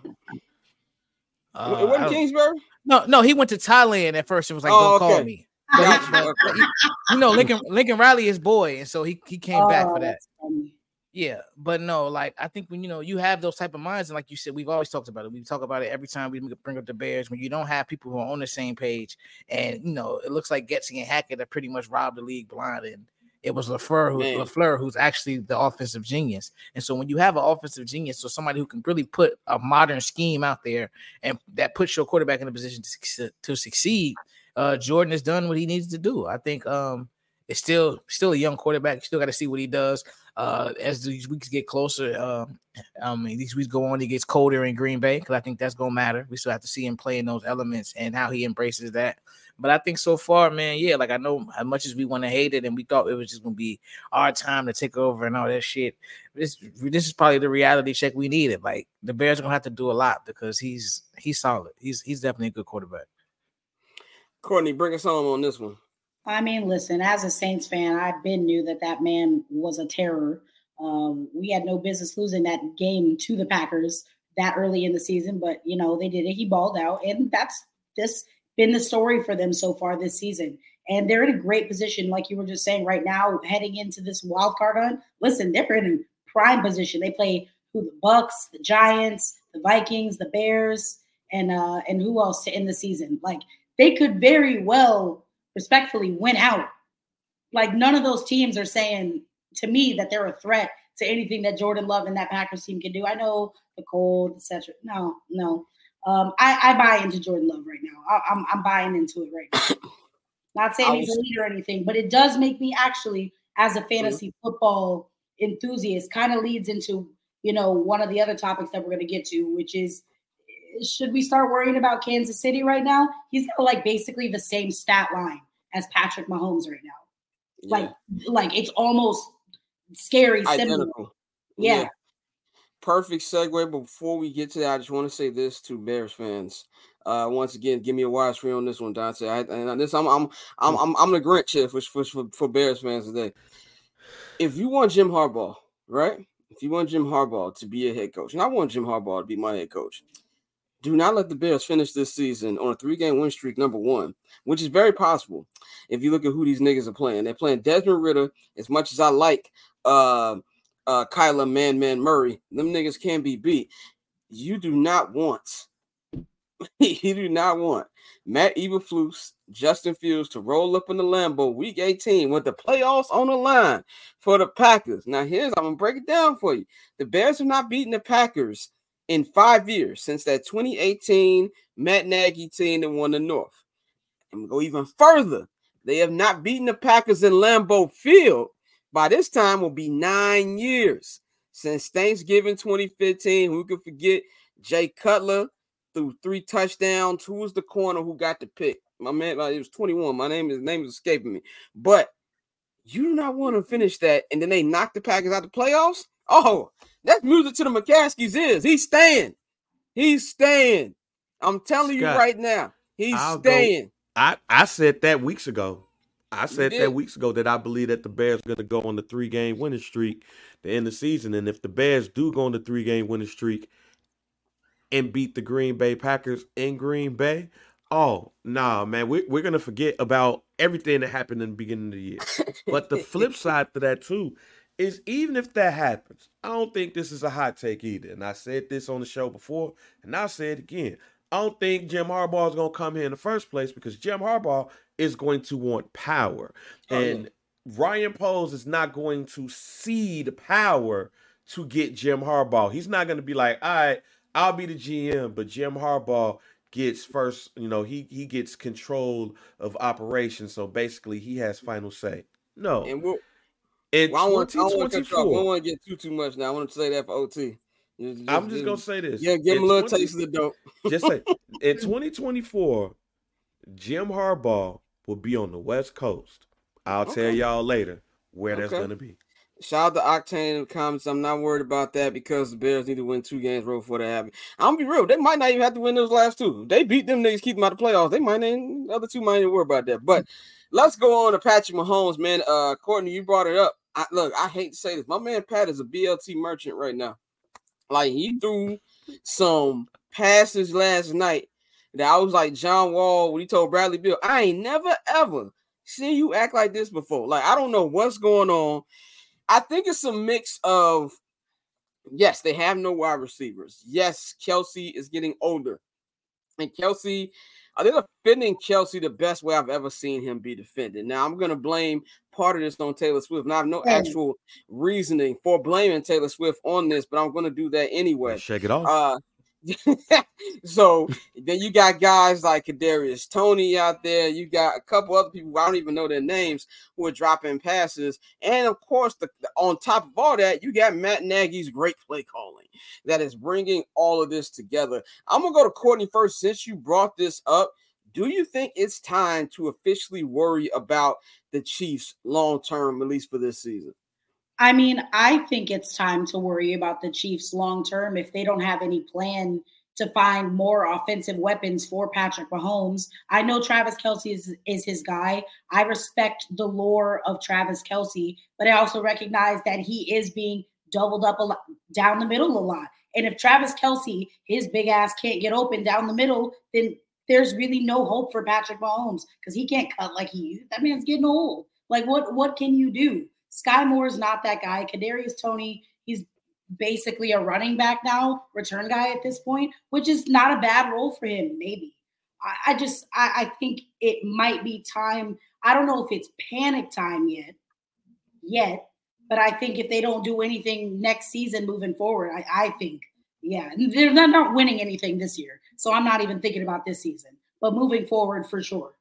Uh,
it wasn't Kingsbury?
No, no, he went to Thailand at first. It was like,
oh,
don't
okay.
call me. But he, but he, you know, Lincoln Lincoln Riley is boy, and so he, he came
Oh,
back for that.
that's funny.
Yeah, but no, like I think when you know you have those type of minds, and like you said, we've always talked about it. We talk about it every time we bring up the Bears. When you don't have people who are on the same page, and you know, it looks like Getsy and Hackett are pretty much robbed the league blind, and it was LaFleur, who, LaFleur who's actually the offensive genius. And so when you have an offensive genius, so somebody who can really put a modern scheme out there and that puts your quarterback in a position to, to succeed, uh, Jordan has done what he needs to do. I think um, it's still still a young quarterback. You still got to see what he does uh, as these weeks get closer. Um, I mean, these weeks go on, he gets colder in Green Bay because I think that's gonna matter. We still have to see him play in those elements and how he embraces that. But I think so far, man, yeah, like I know as much as we want to hate it and we thought it was just gonna be our time to take over and all that shit. This this is probably the reality check we needed. Like the Bears are gonna have to do a lot because he's he's solid. He's he's definitely a good quarterback.
Courtney, bring us home on this one.
I mean, listen, as a Saints fan, I've been knew that that man was a terror. Um, we had no business losing that game to the Packers that early in the season, but you know they did it. He balled out, and that's this been the story for them so far this season. And they're in a great position, like you were just saying right now, heading into this wild card hunt. Listen, they're in a prime position. They play who the Bucks, the Giants, the Vikings, the Bears, and uh, and who else to end the season? Like they could very well, respectfully, win out. Like none of those teams are saying to me that they're a threat to anything that Jordan Love and that Packers team can do. I know the cold, et cetera. No, no. Um, I, I buy into Jordan Love right now. I, I'm I'm buying into it right now. Not saying he's a leader or anything, but it does make me actually, as a fantasy mm-hmm. football enthusiast, kind of leads into, you know, one of the other topics that we're going to get to, which is, should we start worrying about Kansas City right now? He's got like basically the same stat line as Patrick Mahomes right now. Yeah. Like, like it's almost scary.
Identical.
Yeah. yeah.
Perfect segue. But before we get to that, I just want to say this to Bears fans. Uh, once again, give me a wise free on this one, Dante. I, and this, I'm, I'm, I'm, I'm, I'm the Grinch here for, for, for Bears fans today. If you want Jim Harbaugh, right? If you want Jim Harbaugh to be a head coach, and I want Jim Harbaugh to be my head coach, do not let the Bears finish this season on a three-game win streak, number one, which is very possible if you look at who these niggas are playing. They're playing Desmond Ridder. As much as I like uh, uh, Kyler Man Man Murray, them niggas can be beat. You do not want, you do not want Matt Eberflus, Justin Fields to roll up in the Lambeau week eighteen with the playoffs on the line for the Packers. Now, here's, I'm going to break it down for you. The Bears have not beaten the Packers in five years since that twenty eighteen Matt Nagy team that won the North. And we go even further. They have not beaten the Packers in Lambeau Field. By this time will be nine years since Thanksgiving twenty fifteen. Who could forget Jay Cutler threw three touchdowns? Who was the corner who got the pick? My man, like, it was twenty-one. My name, his name is escaping me. But you do not want to finish that, and then they knock the Packers out the playoffs? Oh, that's music to the McCaskies' ears. He's staying. He's staying. I'm telling Scott, you right now. He's I'll staying.
Go, I, I said that weeks ago. I said that weeks ago that I believe that the Bears are going to go on the three-game winning streak to end the season. And if the Bears do go on the three-game winning streak and beat the Green Bay Packers in Green Bay, oh, nah, man, we, we're going to forget about everything that happened in the beginning of the year. But the flip side to that, too, is even if that happens, I don't think this is a hot take either. And I said this on the show before, and I'll say it again. I don't think Jim Harbaugh is going to come here in the first place because Jim Harbaugh is going to want power. Oh, and yeah. Ryan Poles is not going to cede power to get Jim Harbaugh. He's not going to be like, all right, I'll be the G M, but Jim Harbaugh gets first, you know, he, he gets control of operations. So basically he has final say. No.
And we'll,
in
well, I want to
twenty
want to get too, too much now. I want to say that for O T.
Just, just, I'm just going to say this.
Yeah, give him a little taste of the dope.
Just say, in twenty twenty-four, Jim Harbaugh will be on the West Coast. I'll okay. tell y'all later where okay. that's going to be.
Shout out to Octane in the comments. I'm not worried about that because the Bears need to win two games row before they happen. I'm going to be real. They might not even have to win those last two. If they beat them niggas, keep them out of the playoffs. They might not, the other two might not worry about that. But let's go on to Patrick Mahomes, man. Uh, Courtney, you brought it up. I, look, I hate to say this. My man Pat is a B L T merchant right now. Like, he threw some passes last night that I was like John Wall when he told Bradley Beal, I ain't never, ever seen you act like this before. Like, I don't know what's going on. I think it's a mix of, yes, they have no wide receivers. Yes, Kelsey is getting older. And Kelsey, they're defending Kelsey the best way I've ever seen him be defended. Now, I'm going to blame part of this on Taylor Swift. Now, I have no actual reasoning for blaming Taylor Swift on this, but I'm going to do that anyway.
Shake it off.
Uh, So then you got guys like Kadarius Toney out there. You got a couple other people, I don't even know their names, who are dropping passes. And of course, the, the, on top of all that, you got Matt Nagy's great play calling that is bringing all of this together. I'm going to go to Courtney first. Since you brought this up, do you think it's time to officially worry about the Chiefs long-term, at least for this season?
I mean, I think it's time to worry about the Chiefs long-term if they don't have any plan to find more offensive weapons for Patrick Mahomes. I know Travis Kelce is, is his guy. I respect the lore of Travis Kelce, but I also recognize that he is being doubled up a lot, down the middle a lot. And if Travis Kelce, his big ass, can't get open down the middle, then there's really no hope for Patrick Mahomes because he can't cut like he used. That man's getting old. Like, what, what can you do? Sky Moore is not that guy. Kadarius Toney, he's basically a running back now, return guy at this point, which is not a bad role for him, maybe. I, I just, I, I think it might be time. I don't know if it's panic time yet, yet, but I think if they don't do anything next season moving forward, I, I think, yeah, they're not, not winning anything this year. So I'm not even thinking about this season, but moving forward for sure.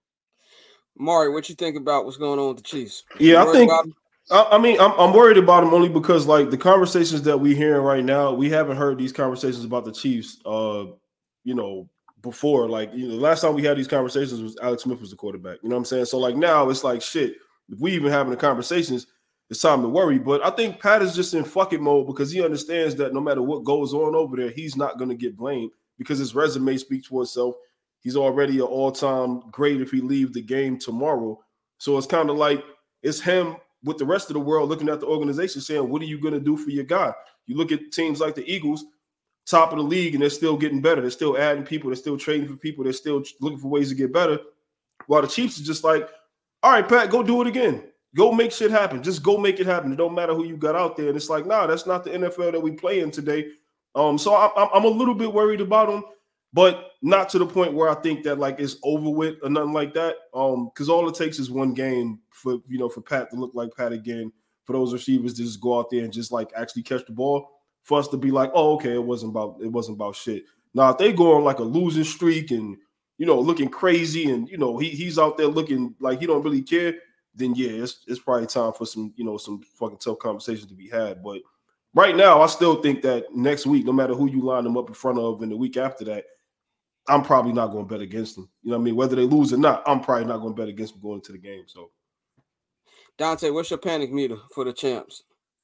Mari, what you think about what's going on with the Chiefs?
Yeah, I think – I mean, I'm, I'm worried about them only because, like, the conversations that we're hearing right now, we haven't heard these conversations about the Chiefs, uh, you know, before. Like, you know, the last time we had these conversations was Alex Smith was the quarterback. You know what I'm saying? So, like, now it's like, shit, if we even having the conversations, it's time to worry. But I think Pat is just in fuck it mode because he understands that no matter what goes on over there, he's not going to get blamed because his resume speaks for itself. He's already an all-time great if he leave the game tomorrow. So it's kind of like it's him with the rest of the world looking at the organization saying, what are you going to do for your guy? You look at teams like the Eagles, top of the league, and they're still getting better. They're still adding people. They're still trading for people. They're still looking for ways to get better. While the Chiefs is just like, all right, Pat, go do it again. Go make shit happen. Just go make it happen. It don't matter who you got out there. And it's like, nah, that's not the N F L that we play in today. Um, so I'm, I'm a little bit worried about them, but not to the point where I think that like it's over with or nothing like that. Um, because all it takes is one game for you know for Pat to look like Pat again, for those receivers to just go out there and just like actually catch the ball, for us to be like, oh, okay, it wasn't about it wasn't about shit. Now if they go on like a losing streak and you know looking crazy and you know he he's out there looking like he don't really care, then yeah, it's it's probably time for some you know some fucking tough conversations to be had. But right now, I still think that next week, no matter who you line them up in front of, and the week after that, I'm probably not going to bet against them. You know what I mean? Whether they lose or not, I'm probably not going to bet against them going into the game. So,
Dante, what's your panic meter for the champs?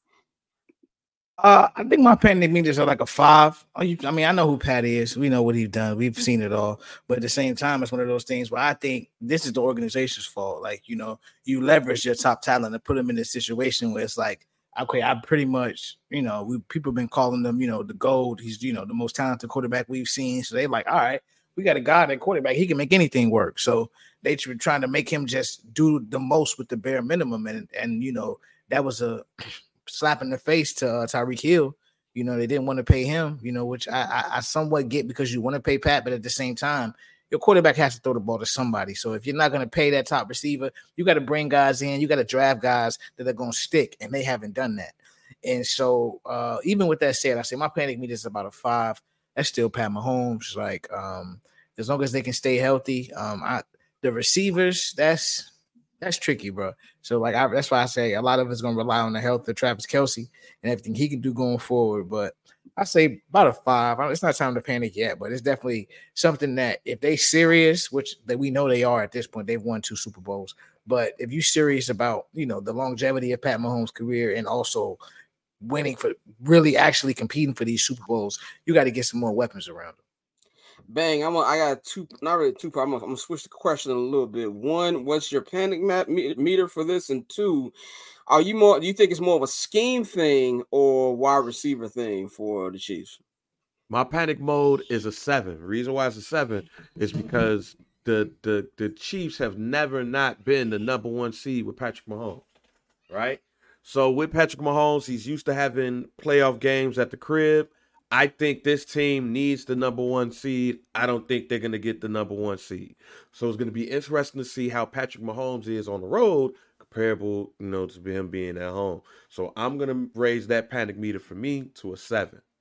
Uh, I think my panic meters are like a five. I mean, I know who Pat is. We know what he's done. We've seen it all. But at the same time, it's one of those things where I think this is the organization's fault. Like, you know, you leverage your top talent and put them in a situation where it's like, okay, I pretty much, you know, we people have been calling them, you know, the GOAT. He's, you know, the most talented quarterback we've seen. So they're like, all right, we got a guy at quarterback. He can make anything work. So they were trying to make him just do the most with the bare minimum. And, and you know, that was a slap in the face to uh, Tyreek Hill. You know, they didn't want to pay him, you know, which I, I, I somewhat get because you want to pay Pat, but at the same time, your quarterback has to throw the ball to somebody. So if you're not going to pay that top receiver, you got to bring guys in. You got to draft guys that are going to stick, and they haven't done that. And so uh, even with that said, I say my panic meter is about a five. That's still Pat Mahomes. Like um, as long as they can stay healthy, um, I, the receivers, that's that's tricky, bro. So like I, that's why I say a lot of it's going to rely on the health of Travis Kelce and everything he can do going forward. But I say about a five. It's not time to panic yet, but it's definitely something that if they serious, which that we know they are at this point, they've won two Super Bowls. But if you're serious about, you know, the longevity of Pat Mahomes' career and also winning for really actually competing for these Super Bowls, you got to get some more weapons around him.
Bang, I'm a, I got two, not really two. I'm gonna, I'm gonna switch the question a little bit. One, what's your panic mat, meter for this? And two, are you more? Do you think it's more of a scheme thing or wide receiver thing for the Chiefs?
My panic mode is a seven. The reason why it's a seven is because the the the Chiefs have never not been the number one seed with Patrick Mahomes, right? So with Patrick Mahomes, he's used to having playoff games at the crib. I think this team needs the number one seed. I don't think they're going to get the number one seed. So it's going to be interesting to see how Patrick Mahomes is on the road, comparable, you know, to him being at home. So I'm going to raise that panic meter for me to a seven.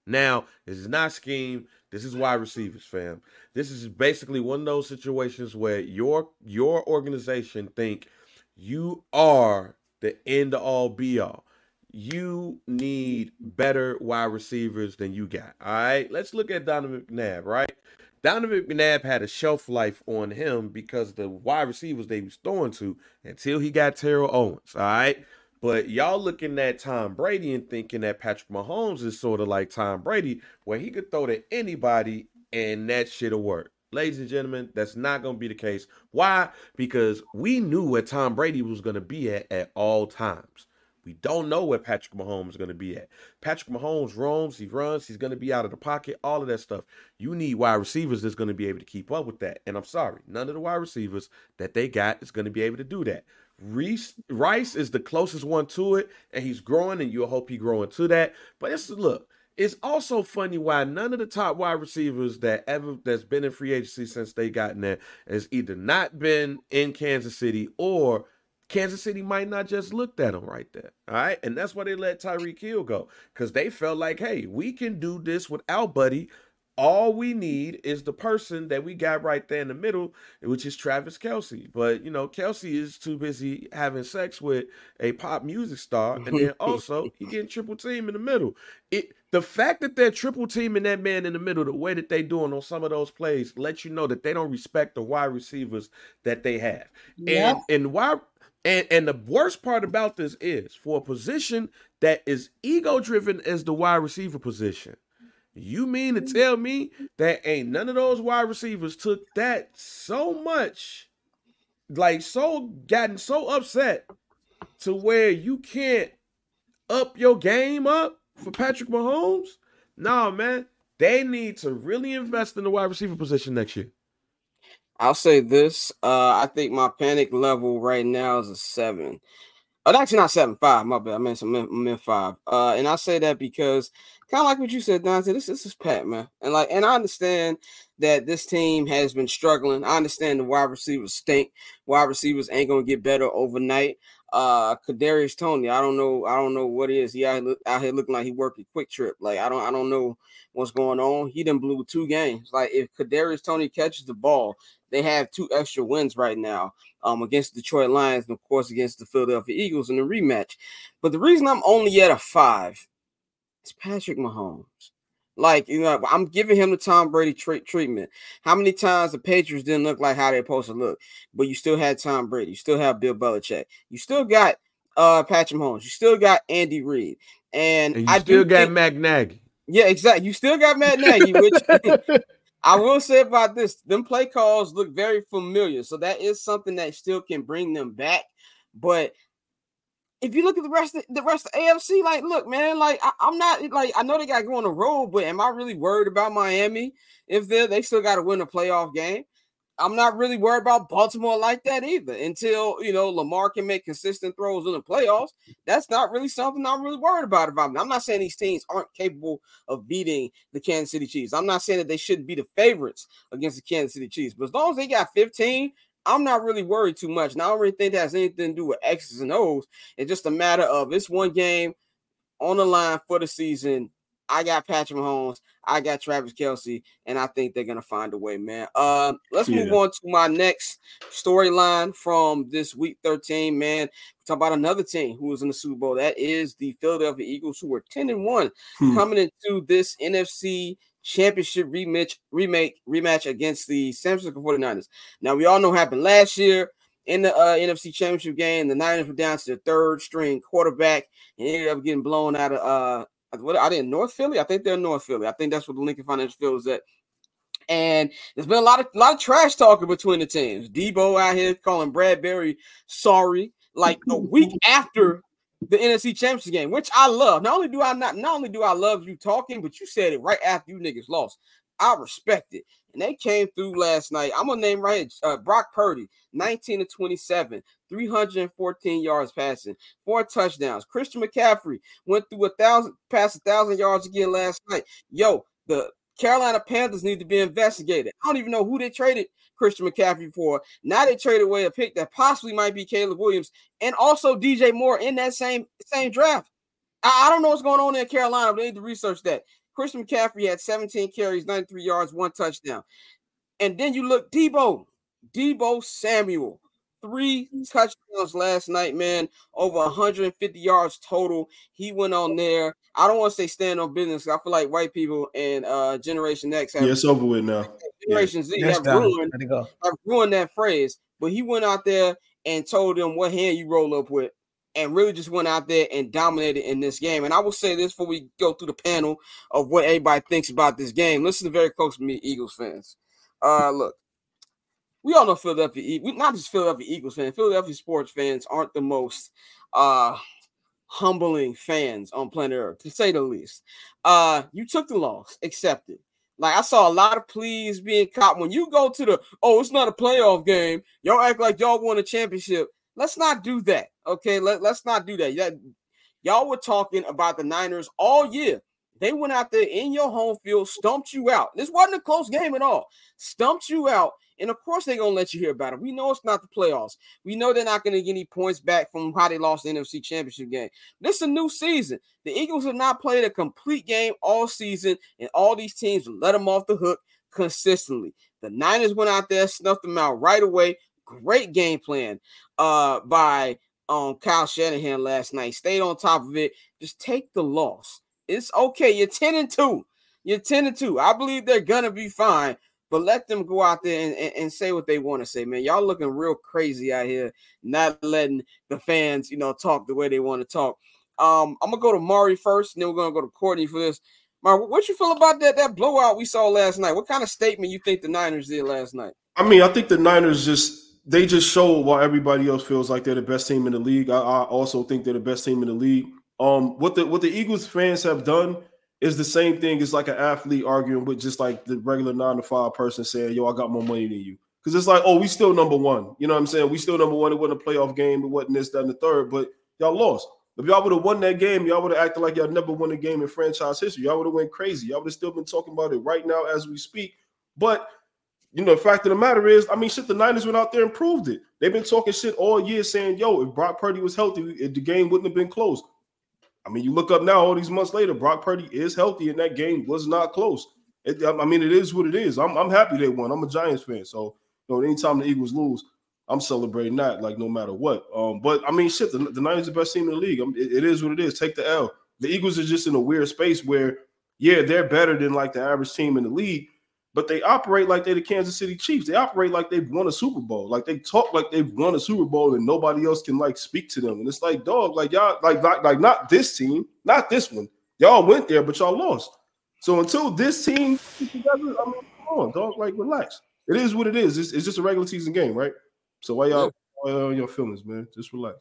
Now, this is not scheme. This is wide receivers, fam. This is basically one of those situations where your your organization think you are the end all be all. You need better wide receivers than you got. All right, let's look at Donovan McNabb. Right, Donovan McNabb had a shelf life on him because the wide receivers they was throwing to until he got Terrell Owens. All right. But y'all looking at Tom Brady and thinking that Patrick Mahomes is sort of like Tom Brady, where he could throw to anybody and that shit'll work. Ladies and gentlemen, that's not going to be the case. Why? Because we knew where Tom Brady was going to be at at all times. We don't know where Patrick Mahomes is going to be at. Patrick Mahomes roams, he runs, he's going to be out of the pocket, all of that stuff. You need wide receivers that's going to be able to keep up with that. And I'm sorry, none of the wide receivers that they got is going to be able to do that. Reese Rice is the closest one to it, and he's growing, and you'll hope he's growing to that. But it's look, it's also funny why none of the top wide receivers that ever that's been in free agency since they gotten there has either not been in Kansas City or Kansas City might not just looked at him right there. All right. And that's why they let Tyreek Hill go. Because they felt like, hey, we can do this without Buddy. All we need is the person that we got right there in the middle, which is Travis Kelce. But, you know, Kelce is too busy having sex with a pop music star. And then also he getting triple team in the middle. It the fact that they're triple teaming that man in the middle, the way that they doing on some of those plays, lets you know that they don't respect the wide receivers that they have.
Yep.
And and why and, and the worst part about this is for a position that is ego driven as the wide receiver position. You mean to tell me that ain't none of those wide receivers took that so much, like so gotten so upset to where you can't up your game up for Patrick Mahomes? No, man. They need to really invest in the wide receiver position next year.
I'll say this. Uh, I think my panic level right now is a seven. Oh, actually not seven, five. My bad. I meant some meant five. Uh, and I say that because kind of like what you said, Dante. This, this is Pat, man, and like, and I understand that this team has been struggling. I understand the wide receivers stink. Wide receivers ain't gonna get better overnight. Uh, Kadarius Toney, I don't know. I don't know what it is. He out, out here looking like he worked a quick trip. Like I don't. I don't know what's going on. He done blew two games. Like if Kadarius Toney catches the ball, they have two extra wins right now. Um, against the Detroit Lions and, of course, against the Philadelphia Eagles in the rematch. But the reason I'm only at a five is Patrick Mahomes. Like, you know, I'm giving him the Tom Brady tra- treatment. How many times the Patriots didn't look like how they're supposed to look, but you still had Tom Brady. You still have Bill Belichick. You still got uh, Patrick Mahomes. You still got Andy Reid. And,
and you
I
still
do
got
think,
Matt Nagy.
Yeah, exactly. You still got Matt Nagy, which – I will say about this, them play calls look very familiar. So that is something that still can bring them back. But if you look at the rest of the rest of the A F C, like, look, man, like I, I'm not like I know they got to go on the road, but am I really worried about Miami if they they still got to win a playoff game? I'm not really worried about Baltimore like that either until, you know, Lamar can make consistent throws in the playoffs. That's not really something I'm really worried about. If I'm, I'm not saying these teams aren't capable of beating the Kansas City Chiefs. I'm not saying that they shouldn't be the favorites against the Kansas City Chiefs. But as long as they got fifteen, I'm not really worried too much. And I don't really think that has anything to do with X's and O's. It's just a matter of it's one game on the line for the season. I got Patrick Mahomes. I got Travis Kelce, and I think they're going to find a way, man. Uh, let's yeah. move on to my next storyline from this week thirteen, man. We talk about another team who was in the Super Bowl. That is the Philadelphia Eagles, who were ten and one hmm. coming into this N F C Championship rematch, remake, rematch against the San Francisco forty-niners. Now, we all know what happened last year. In the uh, N F C Championship game, the Niners were down to their third string quarterback and ended up getting blown out of uh, – what are they in North Philly? I think they're in North Philly. I think that's what the Lincoln Financial Field is at. And there's been a lot of a lot of trash talking between the teams. Debo out here calling Bradbury sorry, like a week after the N F C Championship game, which I love. Not only do I not not only do I love you talking, but you said it right after you niggas lost. I respect it. And they came through last night. I'm gonna name right here, uh, Brock Purdy, nineteen to twenty-seven, three hundred fourteen yards passing, four touchdowns. Christian McCaffrey went through a thousand, passed a thousand yards again last night. Yo, the Carolina Panthers need to be investigated. I don't even know who they traded Christian McCaffrey for. Now they traded away a pick that possibly might be Caleb Williams and also D J Moore in that same same draft. I, I don't know what's going on in Carolina, but they need to research that. Chris McCaffrey had seventeen carries, ninety-three yards, one touchdown. And then you look, Debo, Debo Samuel, three touchdowns last night, man, over one hundred fifty yards total. He went on there. I don't want to say stand on business. I feel like white people and uh, Generation X have
yeah, it's over with now.
Generation
yeah.
Z have ruined, have ruined that phrase. But he went out there and told them what hand you roll up with, and really just went out there and dominated in this game. And I will say this before we go through the panel of what everybody thinks about this game. Listen very close to me, Eagles fans. Uh, look, we all know Philadelphia, we not just Philadelphia Eagles fans, Philadelphia sports fans aren't the most uh, humbling fans on planet Earth, to say the least. Uh, you took the loss, accepted. Like, I saw a lot of pleas being caught. When you go to the, oh, it's not a playoff game, y'all act like y'all won a championship. Let's not do that, okay? Let, let's not do that. that. Y'all were talking about the Niners all year. They went out there in your home field, stumped you out. This wasn't a close game at all. Stumped you out, and of course they're going to let you hear about it. We know it's not the playoffs. We know they're not going to get any points back from how they lost the N F C Championship game. This is a new season. The Eagles have not played a complete game all season, and all these teams let them off the hook consistently. The Niners went out there, snuffed them out right away. Great game plan uh, by um, Kyle Shanahan last night. Stayed on top of it. Just take the loss. It's okay. You're ten and two. You're ten and two. I believe they're gonna be fine, but let them go out there and, and, and say what they want to say, man. Y'all looking real crazy out here, not letting the fans, you know, talk the way they want to talk. Um, I'm gonna go to Maury first, and then we're gonna go to Courtney for this. Maury, what you feel about that that blowout we saw last night? What kind of statement you think the Niners did last night?
I mean, I think the Niners just they just showed why everybody else feels like they're the best team in the league. I, I also think they're the best team in the league. Um, what the what the Eagles fans have done is the same thing as like an athlete arguing with just like the regular nine to five person saying, yo, I got more money than you. Because it's like, oh, we still number one. You know what I'm saying? We still number one. It wasn't a playoff game. It wasn't this, that, and the third. But y'all lost. If y'all would have won that game, y'all would have acted like y'all never won a game in franchise history. Y'all would have went crazy. Y'all would have still been talking about it right now as we speak. But, you know, the fact of the matter is, I mean, shit, the Niners went out there and proved it. They've been talking shit all year saying, yo, if Brock Purdy was healthy, the game wouldn't have been close. I mean, you look up now all these months later, Brock Purdy is healthy, and that game was not close. It, I mean, it is what it is. I'm, I'm happy they won. I'm a Giants fan, so you know, anytime the Eagles lose, I'm celebrating that, like no matter what. Um, but I mean, shit, the, the Niners are the best team in the league. I mean, it, it is what it is. Take the L. The Eagles are just in a weird space where, yeah, they're better than like the average team in the league, but they operate like they're the Kansas City Chiefs. They operate like they've won a Super Bowl. Like they talk like they've won a Super Bowl and nobody else can like speak to them. And it's like, dog, like y'all, like, like, like not this team, not this one. Y'all went there, but y'all lost. So until this team together, I mean, come on, dog, like relax. It is what it is. It's, it's just a regular season game, right? So why y'all, why y'all your feelings, man? Just relax.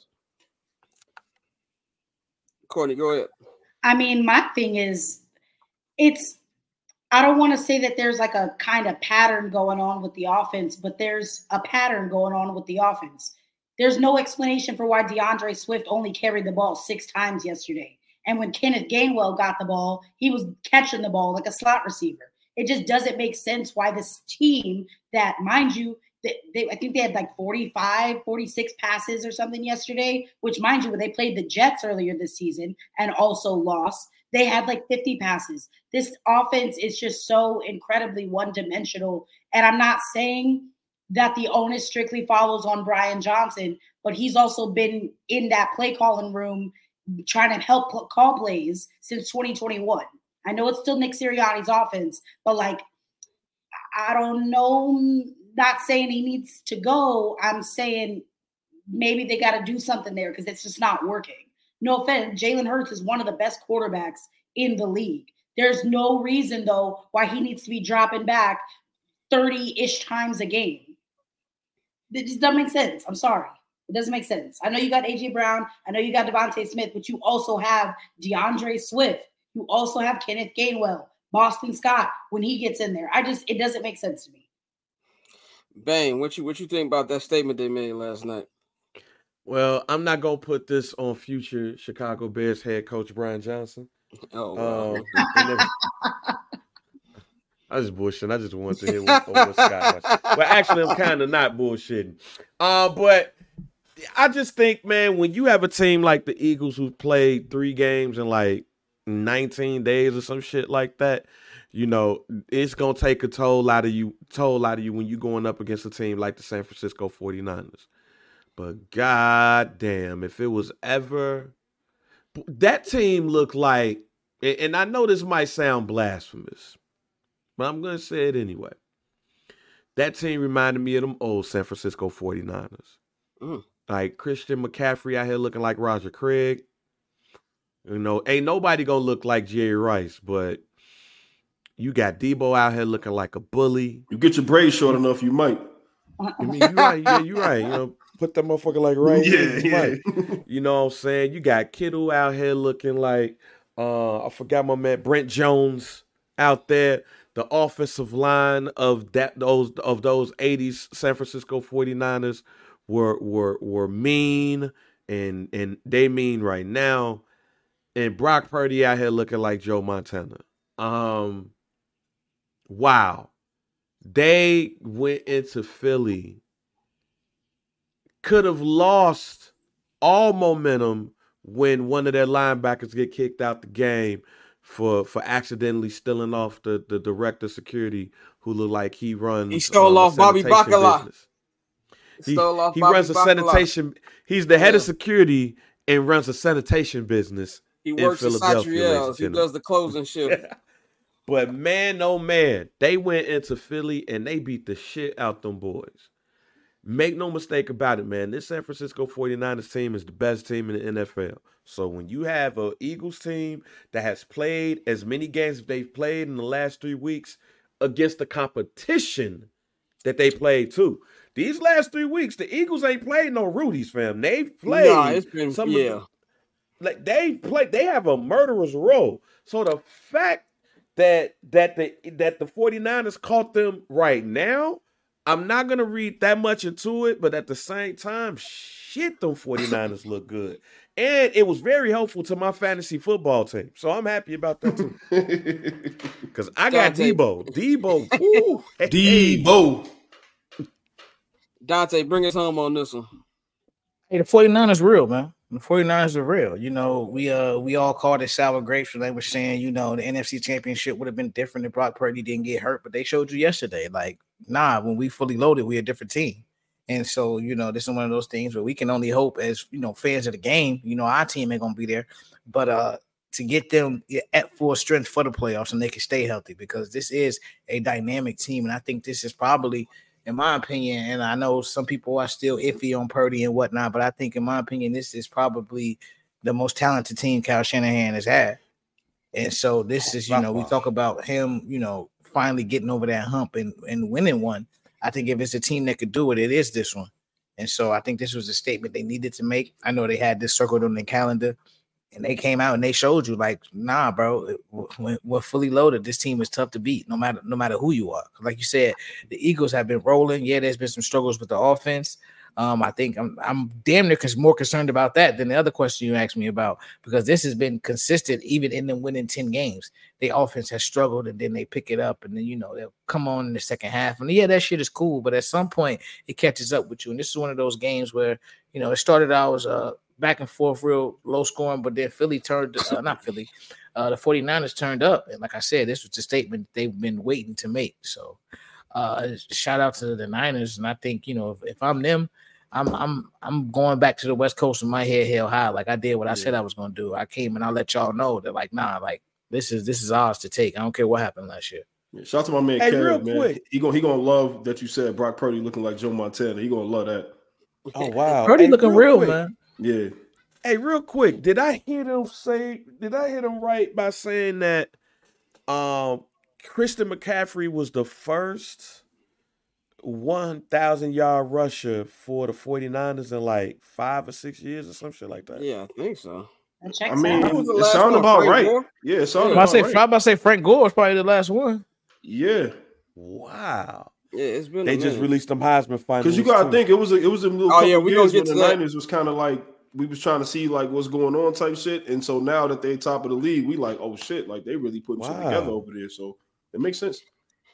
Courtney, go ahead.
I mean, my thing is, it's, I don't want to say that there's like a kind of pattern going on with the offense, but there's a pattern going on with the offense. There's no explanation for why DeAndre Swift only carried the ball six times yesterday. And when Kenneth Gainwell got the ball, he was catching the ball like a slot receiver. It just doesn't make sense why this team that, mind you, they, they, I think they had like forty-five, forty-six passes or something yesterday, which, mind you, when they played the Jets earlier this season and also lost, they had like fifty passes. This offense is just so incredibly one-dimensional. And I'm not saying that the onus strictly follows on Brian Johnson, but he's also been in that play calling room trying to help call plays since twenty twenty-one. I know it's still Nick Sirianni's offense, but like, I don't know, not saying he needs to go. I'm saying maybe they got to do something there because it's just not working. No offense, Jalen Hurts is one of the best quarterbacks in the league. There's no reason, though, why he needs to be dropping back thirty-ish times a game. It just doesn't make sense. I'm sorry. It doesn't make sense. I know you got A J Brown. I know you got Devontae Smith, but you also have DeAndre Swift. You also have Kenneth Gainwell, Boston Scott when he gets in there. I just, it doesn't make sense to me.
Bang, what you what you think about that statement they made last night?
Well, I'm not gonna put this on future Chicago Bears head coach Brian Johnson.
Oh, wow.
Um, if, I just bullshitting. I just wanted to hear what, what Scott was. Well, actually, I'm kind of not bullshitting. Uh, but I just think, man, when you have a team like the Eagles who played three games in like nineteen days or some shit like that. You know, it's gonna take a toll out of you, toll out of you when you going up against a team like the San Francisco forty-niners. But goddamn, if it was ever that team looked like, and I know this might sound blasphemous, but I'm gonna say it anyway. That team reminded me of them old San Francisco forty-niners. Mm. Like Christian McCaffrey out here looking like Roger Craig. You know, ain't nobody gonna look like Jerry Rice, but you got Debo out here looking like a bully.
You get your braids short enough, you might.
I mean, you're right. Yeah, you're right. You know, put that motherfucker like right
yeah,
here. You,
yeah.
might. You know what I'm saying? You got Kittle out here looking like, uh, I forgot my man, Brent Jones out there. The offensive line of that those of those eighties San Francisco forty-niners were were were mean, and and they mean right now. And Brock Purdy out here looking like Joe Montana. Um, wow. They went into Philly, could have lost all momentum when one of their linebackers get kicked out the game for for accidentally stealing off the, the director of security who looked like he runs.
He stole
um,
off Bobby Bacala.
He,
stole off
he
Bobby
runs a
Bacala.
sanitation. He's the head
yeah.
of security and runs a sanitation business.
He works at Satriel's. He does the closing shift.
But man, oh man, they went into Philly and they beat the shit out them boys. Make no mistake about it, man. This San Francisco forty-niners team is the best team in the N F L. So when you have an Eagles team that has played as many games as they've played in the last three weeks against the competition that they played too. These last three weeks, the Eagles ain't played no Rudies, fam. They've played.
Nah, it's been,
some
yeah.
of the, like they play, they have a murderer's row. So the fact that that the that the forty-niners caught them right now, I'm not gonna read that much into it, but at the same time, shit, them forty-niners look good. And it was very helpful to my fantasy football team. So I'm happy about that too. Because I got
Dante.
Debo. Debo. Ooh, hey,
Debo.
Dante, bring us home on this one.
Hey, the forty-niners real, man. The forty-niners are real. You know, we uh we all called it sour grapes when they were saying, you know, the N F C Championship would have been different if Brock Purdy didn't get hurt. But they showed you yesterday, like, nah, when we fully loaded, we're a different team. And so, you know, this is one of those things where we can only hope as, you know, fans of the game, you know, our team ain't going to be there. But uh to get them at full strength for the playoffs and they can stay healthy, because this is a dynamic team. And I think this is probably, in my opinion, and I know some people are still iffy on Purdy and whatnot, but I think, in my opinion, this is probably the most talented team Kyle Shanahan has had. And so this is, you know, we talk about him, you know, finally getting over that hump and, and winning one. I think if it's a team that could do it, it is this one. And so I think this was a statement they needed to make. I know they had this circled on their calendar, and they came out and they showed you, like, nah, bro, when we're fully loaded, this team is tough to beat, no matter no matter who you are. Like you said, the Eagles have been rolling. Yeah, there's been some struggles with the offense. Um, I think I'm I'm damn near more concerned about that than the other question you asked me about, because this has been consistent even in them winning ten games. The offense has struggled, and then they pick it up, and then, you know, they'll come on in the second half. And yeah, that shit is cool, but at some point it catches up with you. And this is one of those games where, you know, it started out as a back and forth, real low scoring, but then Philly turned, uh, not Philly, uh, the forty-niners turned up. And like I said, this was the statement they've been waiting to make. So uh, shout out to the Niners. And I think, you know, if, if I'm them, I'm I'm I'm going back to the West Coast with my head held high. Like I did what I said I was going to do. I came and I let y'all know that, like, nah, like this is this is ours to take. I don't care what happened last year.
Yeah, shout out to my man,
hey,
Kev,
real
man.
quick.
He gonna he gonna love that you said Brock Purdy looking like Joe Montana. He gonna love that.
Oh wow,
Purdy
hey,
looking real,
quick.
man.
Yeah.
Hey, real quick, did I hear them say? Did I hear them right by saying that um, Christian McCaffrey was the first one thousand yard rusher for the forty-niners in like five or six years or some shit like that?
Yeah, I think so.
That checks
I mean,
out.
Who was the
it
last
sounded
one?
about
Frank
right.
Gore?
Yeah, it sounded
I'm about,
about
to say,
right.
I'm about to say Frank Gore was probably the last one.
Yeah.
Wow.
Yeah, it's been.
They
a
just
minute.
released them Heisman finalists.
Because you gotta
too.
think it was a it was a little
Oh,
couple
yeah, we gonna
years
get
when the
to that.
Niners was kind of like we was trying to see like what's going on type shit, and so now that they top of the league, we like, oh shit, like they really putting shit
Wow.
together over there. So it makes sense.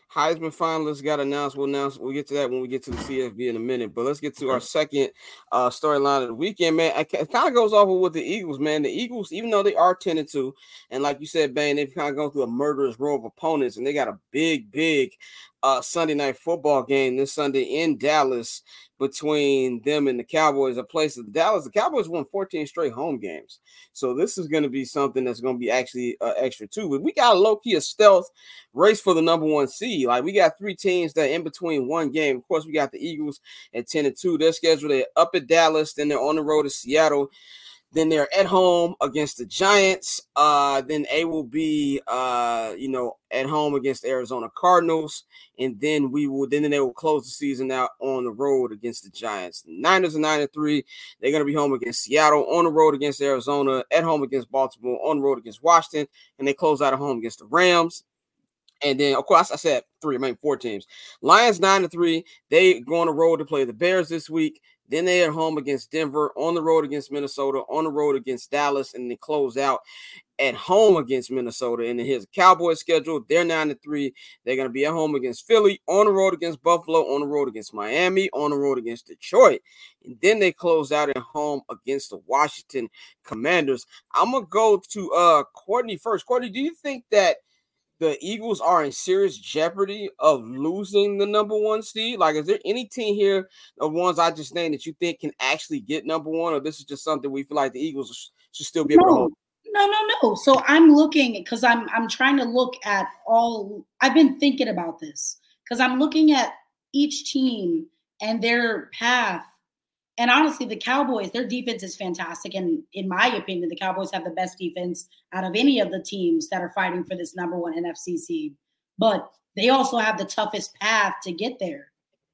Heisman finalists got announced. We'll announce. We'll get to that when we get to the C F B in a minute. But let's get to our second uh, storyline of the weekend, man. It kind of goes off with the Eagles, man. The Eagles, even though they are ten and two, and like you said, Bane, they've kind of gone through a murderous row of opponents, and they got a big, big uh, Sunday night football game this Sunday in Dallas between them and the Cowboys. A place of Dallas. The Cowboys won fourteen straight home games, so this is going to be something that's going to be actually uh, extra too. But we got a low key a stealth race for the number one seed. Like, we got three teams that in between one game. Of course, we got the Eagles at ten and two. They're scheduled they're up at Dallas, then they're on the road to Seattle. Then they're at home against the Giants. Uh, then they will be, uh, you know, at home against the Arizona Cardinals. And then we will, then they will close the season out on the road against the Giants. The Niners are nine and three. They're going to be home against Seattle, on the road against Arizona, at home against Baltimore, on the road against Washington, and they close out at home against the Rams. And then, of course, I said three, I mean four teams. Lions nine and three. They go on the road to play the Bears this week. Then they at home against Denver, on the road against Minnesota, on the road against Dallas, and they close out at home against Minnesota. And then here's a Cowboys schedule. They're nine and three. They're going to be at home against Philly, on the road against Buffalo, on the road against Miami, on the road against Detroit. And then they close out at home against the Washington Commanders. I'm going to go to uh, Courtney first. Courtney, do you think that the Eagles are in serious jeopardy of losing the number one seed? Like, is there any team here, the ones I just named, that you think can actually get number one, or this is just something we feel like the Eagles should still be able
no,
to hold?
No, no, no. So I'm looking because I'm I'm trying to look at all. I've been thinking about this because I'm looking at each team and their path. And honestly, the Cowboys, their defense is fantastic. And in my opinion, the Cowboys have the best defense out of any of the teams that are fighting for this number one N F C seed. But they also have the toughest path to get there.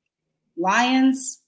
Lions,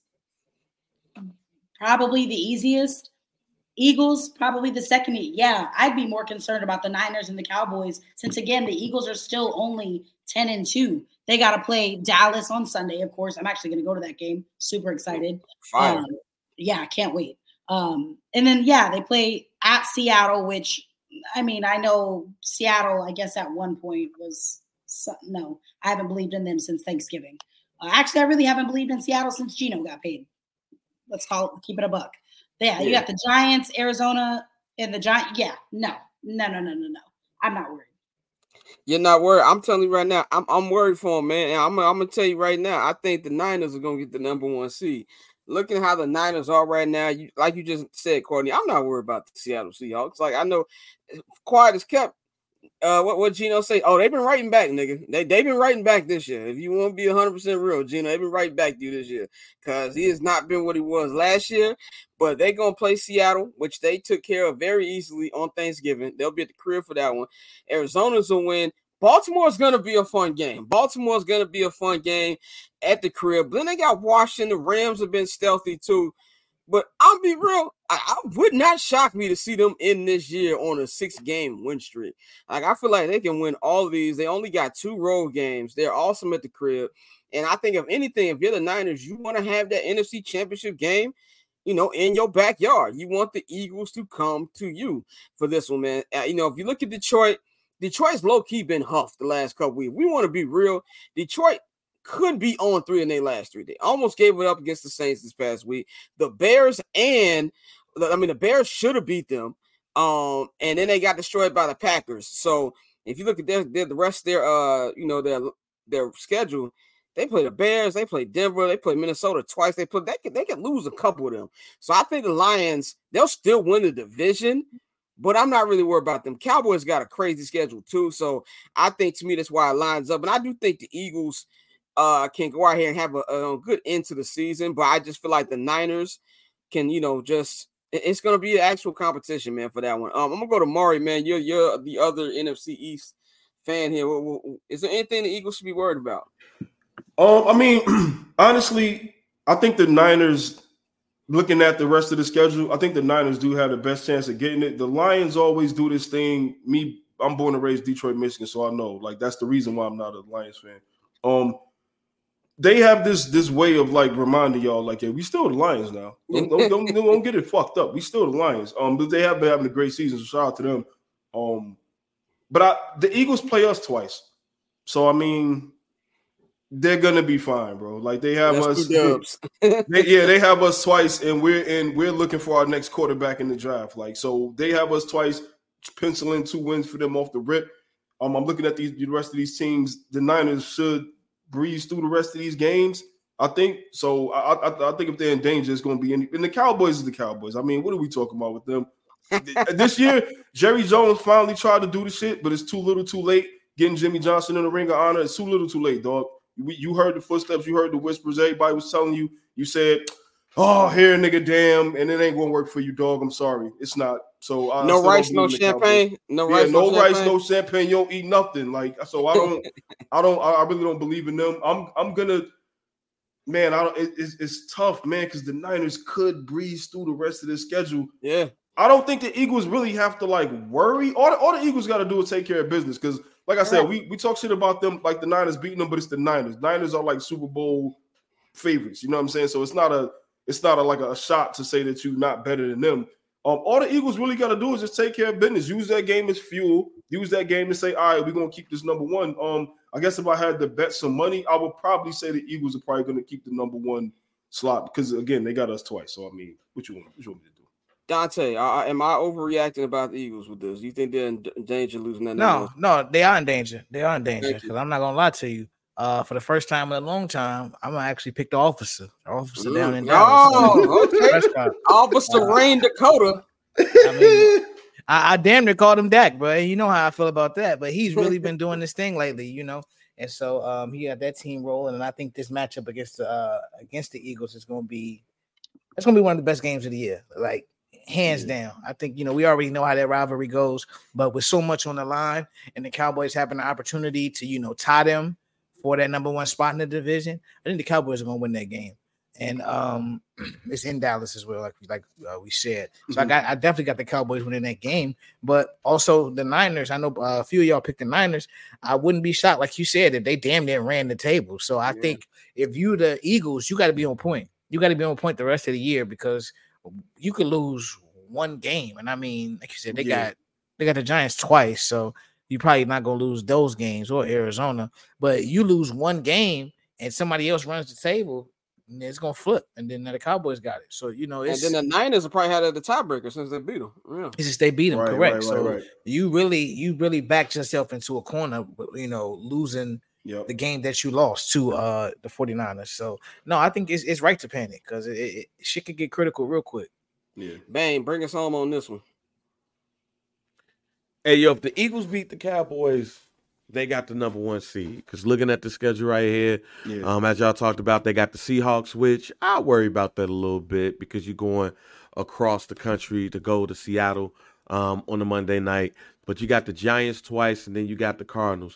probably the easiest. Eagles, probably the second. Yeah, I'd be more concerned about the Niners and the Cowboys since, again, the Eagles are still only ten and two. They got to play Dallas on Sunday, of course. I'm actually going to go to that game. Super excited. Um, yeah, I can't wait. Um, and then, yeah, they play at Seattle, which, I mean, I know Seattle, I guess at one point was – no, I haven't believed in them since Thanksgiving. Uh, actually, I really haven't believed in Seattle since Geno got paid. Let's call it – keep it a buck. Yeah, you got the Giants, Arizona, and the Giants. Yeah, no, no, no, no, no, no. I'm not worried.
You're not worried. I'm telling you right now, I'm I'm worried for them, man. And I'm, I'm gonna tell you right now, I think the Niners are gonna get the number one seed. Looking at how the Niners are right now, you like you just said, Courtney, I'm not worried about the Seattle Seahawks. Like, I know, quiet as kept. Uh, what what Geno say? Oh, they've been writing back, nigga. They they've been writing back this year. If you want to be one hundred percent real, Geno, they've been writing back to you this year because he has not been what he was last year. But they're gonna play Seattle, which they took care of very easily on Thanksgiving. They'll be at the crib for that one. Arizona's a win. Baltimore's gonna be a fun game. Baltimore's gonna be a fun game at the crib. Then they got Washington. The Rams have been stealthy too. But I'll be real, I, I would not shock me to see them in this year on a six-game win streak. Like, I feel like they can win all of these. They only got two road games. They're awesome at the crib. And I think, if anything, if you're the Niners, you want to have that N F C Championship game, you know, in your backyard. You want the Eagles to come to you for this one, man. Uh, you know, if you look at Detroit, Detroit's low-key been huffed the last couple weeks. We want to be real. Detroit could be on three in their last three. They almost gave it up against the Saints this past week. The Bears and I mean the Bears should have beat them. Um, and then they got destroyed by the Packers. So if you look at their, their the rest of their uh, you know, their their schedule, they play the Bears, they play Denver, they play Minnesota twice. They put they could they could lose a couple of them. So I think the Lions, they'll still win the division. But I'm not really worried about them. Cowboys got a crazy schedule too. So I think, to me, that's why it lines up. And I do think the Eagles uh, can go out here and have a, a good end to the season. But I just feel like the Niners can, you know, just it's going to be an actual competition, man, for that one. Um, I'm going to go to Maury, man. You're, you're the other N F C East fan here. Is there anything the Eagles should be worried about?
Um, I mean, honestly, I think the Niners – looking at the rest of the schedule, I think the Niners do have the best chance of getting it. The Lions always do this thing. Me, I'm born and raised Detroit, Michigan, so I know. Like, that's the reason why I'm not a Lions fan. Um, they have this this way of, like, reminding y'all, like, hey, we still the Lions now. Don't, don't, don't, don't get it fucked up. We still the Lions. Um, but they have been having a great season, so shout out to them. Um, but I, the Eagles play us twice. So, I mean, they're gonna be fine, bro. Like they have
That's
us.
two dubs.
They, yeah, they have us twice, and we're in. We're looking for our next quarterback in the draft. Like so, they have us twice. Pencil in two wins for them off the rip. Um, I'm looking at these the rest of these teams. The Niners should breeze through the rest of these games. I think so. I, I, I think if they're in danger, it's going to be in. And the Cowboys is the Cowboys. I mean, what are we talking about with them? This year, Jerry Jones finally tried to do the shit, but it's too little, too late. Getting Jimmy Johnson in the Ring of Honor, it's too little, too late, dog. We, you heard the footsteps, you heard the whispers. Everybody was telling you. You said, "Oh, here, nigga, damn," and it ain't going to work for you, dog. I'm sorry, it's not. So I
no rice, no champagne. No
yeah,
rice,
no,
no
rice,
champagne.
no champagne. You don't eat nothing. Like so, I don't, I don't, I really don't believe in them. I'm, I'm gonna, man. I don't. It, it's, it's tough, man, because the Niners could breeze through the rest of the schedule.
Yeah,
I don't think the Eagles really have to like worry. All the, all the Eagles got to do is take care of business. Because, like I said, we we talk shit about them, like the Niners beating them, but it's the Niners. Niners are like Super Bowl favorites. You know what I'm saying? So it's not a, it's not a like a, a shot to say that you're not better than them. Um, all the Eagles really got to do is just take care of business. Use that game as fuel. Use that game to say, all right, we're going to keep this number one. Um, I guess if I had to bet some money, I would probably say the Eagles are probably going to keep the number one slot because, again, they got us twice. So, I mean, what you want, what you want me to do?
Dante, I, am I overreacting about the Eagles with this? You think they're in danger of losing that?
No, no, they are in danger. They are in danger because
you.
I'm not going to lie to you. Uh, for the first time in a long time, I'm gonna actually pick the officer. The officer mm. down in Dallas.
Oh, okay. Officer uh, Rain Dakota.
I mean, I, I damn near called him Dak, bro. You know how I feel about that. But he's really been doing this thing lately, you know. And so um, he got that team rolling, and I think this matchup against the uh, against the Eagles is gonna be it's gonna be one of the best games of the year, like hands yeah. down. I think you know we already know how that rivalry goes, but with so much on the line, and the Cowboys having the opportunity to you know tie them for that number one spot in the division, I think the Cowboys are going to win that game. And um, it's in Dallas as well, like, like uh, we said. So mm-hmm. I got, I definitely got the Cowboys winning that game. But also the Niners, I know uh, a few of y'all picked the Niners. I wouldn't be shocked, like you said, if they damn near ran the table. So I yeah. think if you the Eagles, you got to be on point. You got to be on point the rest of the year because you could lose one game. And I mean, like you said, they yeah. got they got the Giants twice. So you're probably not going to lose those games or Arizona, but you lose one game and somebody else runs the table, and it's going to flip. And then the Cowboys got it. So, you know, it's.
And then the Niners have probably had the tiebreaker since they beat them. Yeah.
It's just they beat them,
right,
correct.
Right,
so
right, right.
you really, you really backed yourself into a corner, you know, losing yep. the game that you lost to uh, the 49ers. So, no, I think it's, it's right to panic because it, it, shit could get critical real quick.
Yeah.
Bang, bring us home on this one.
Hey, yo, if the Eagles beat the Cowboys, they got the number one seed. Because looking at the schedule right here, yeah. um, as y'all talked about, they got the Seahawks, which I worry about that a little bit because you're going across the country to go to Seattle um, on a Monday night. But you got the Giants twice, and then you got the Cardinals.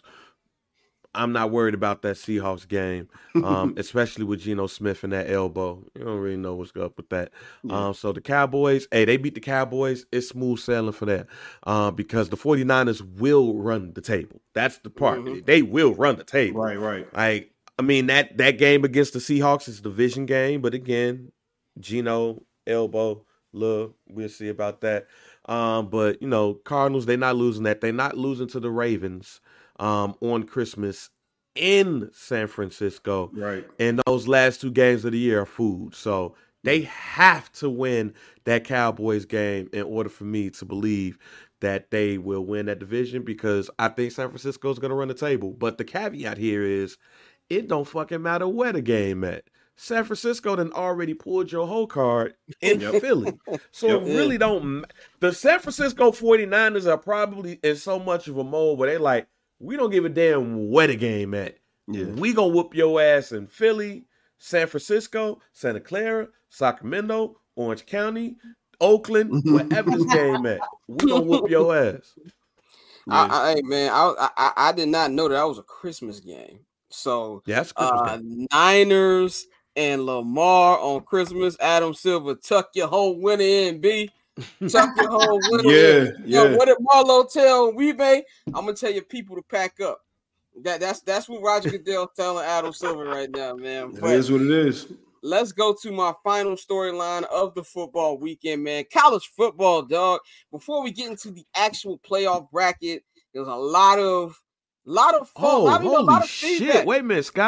I'm not worried about that Seahawks game, um, especially with Geno Smith and that elbow. You don't really know what's up with that. Yeah. Um, so the Cowboys, hey, they beat the Cowboys. It's smooth sailing for that uh, because the 49ers will run the table. That's the part. Mm-hmm. They will run the table.
Right, right.
Like, I mean, that, that game against the Seahawks is a division game, but again, Geno, elbow, look, we'll see about that. Um, but, you know, Cardinals, they're not losing that. They're not losing to the Ravens. Um, on Christmas in San Francisco.
Right.
And those last two games of the year are food. So they have to win that Cowboys game in order for me to believe that they will win that division because I think San Francisco is going to run the table. But the caveat here is it don't fucking matter where the game at. San Francisco done already pulled your whole card in yep. Philly. So yep. it really don't – the San Francisco 49ers are probably in so much of a mode where they like, we don't give a damn where the game at. Yeah. We gonna whoop your ass in Philly, San Francisco, Santa Clara, Sacramento, Orange County, Oakland, wherever this game at. We gonna whoop your ass.
Yeah. I, I, hey man, I, I I did not know that was a Christmas game. So
yeah, that's a Christmas
uh,
game.
Niners and Lamar on Christmas. Adam Silver, tuck your whole winner in, B. Tuck your whole winter.
Yeah, yeah.
Yo, what did Marlo tell Weebay? I'm gonna tell your people to pack up. That that's that's what Roger Goodell telling Adam Silver right now, man.
It is what it is.
Let's go to my final storyline of the football weekend, man. College football, dog. Before we get into the actual playoff bracket, there's a lot of lot of fun.
Oh,
I mean,
holy
a lot of
shit!
feedback.
Wait a minute, Scott.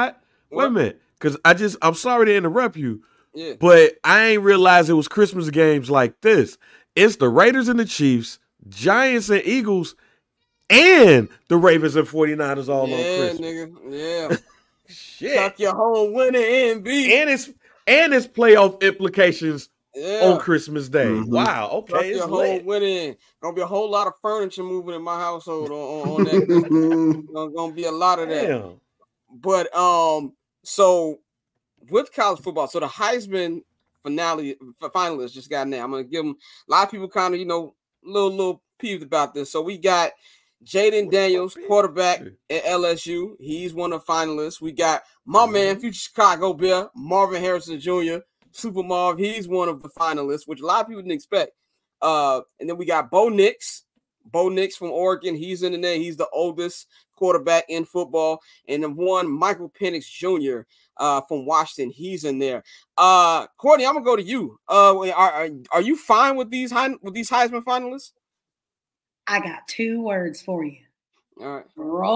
Wait a minute, because I just I'm sorry to interrupt you,
Yeah.
but I ain't realized it was Christmas games like this. It's the Raiders and the Chiefs, Giants and Eagles, and the Ravens and 49ers all
yeah,
on Christmas.
nigga. Yeah.
Shit.
Tuck your home winning N B.
And it's and it's playoff implications
Yeah.
on Christmas Day.
Mhm.
Wow.
Tuck
Okay, it's
your home
lit.
winning. Gonna be a whole lot of furniture moving in my household on, on, on that. gonna, gonna be a lot of that.
Damn.
But um, so with college football, so the Heisman finale finalists just got now. I'm gonna give them a lot of people kind of you know little little peeved about this. So we got Jaden Daniels, quarterback at L S U. He's one of the finalists. We got my man, future Chicago Bear, Marvin Harrison Junior, Super Marv. He's one of the finalists, which a lot of people didn't expect. Uh, and then we got Bo Nix. Bo Nix from Oregon. He's in there. He's the oldest quarterback in football. And then one, Michael Penix Junior Uh, from Washington. He's in there. Uh, Courtney, I'm gonna go to you. Uh, are, are, are you fine with these with these Heisman finalists?
I got two words for you.
All right.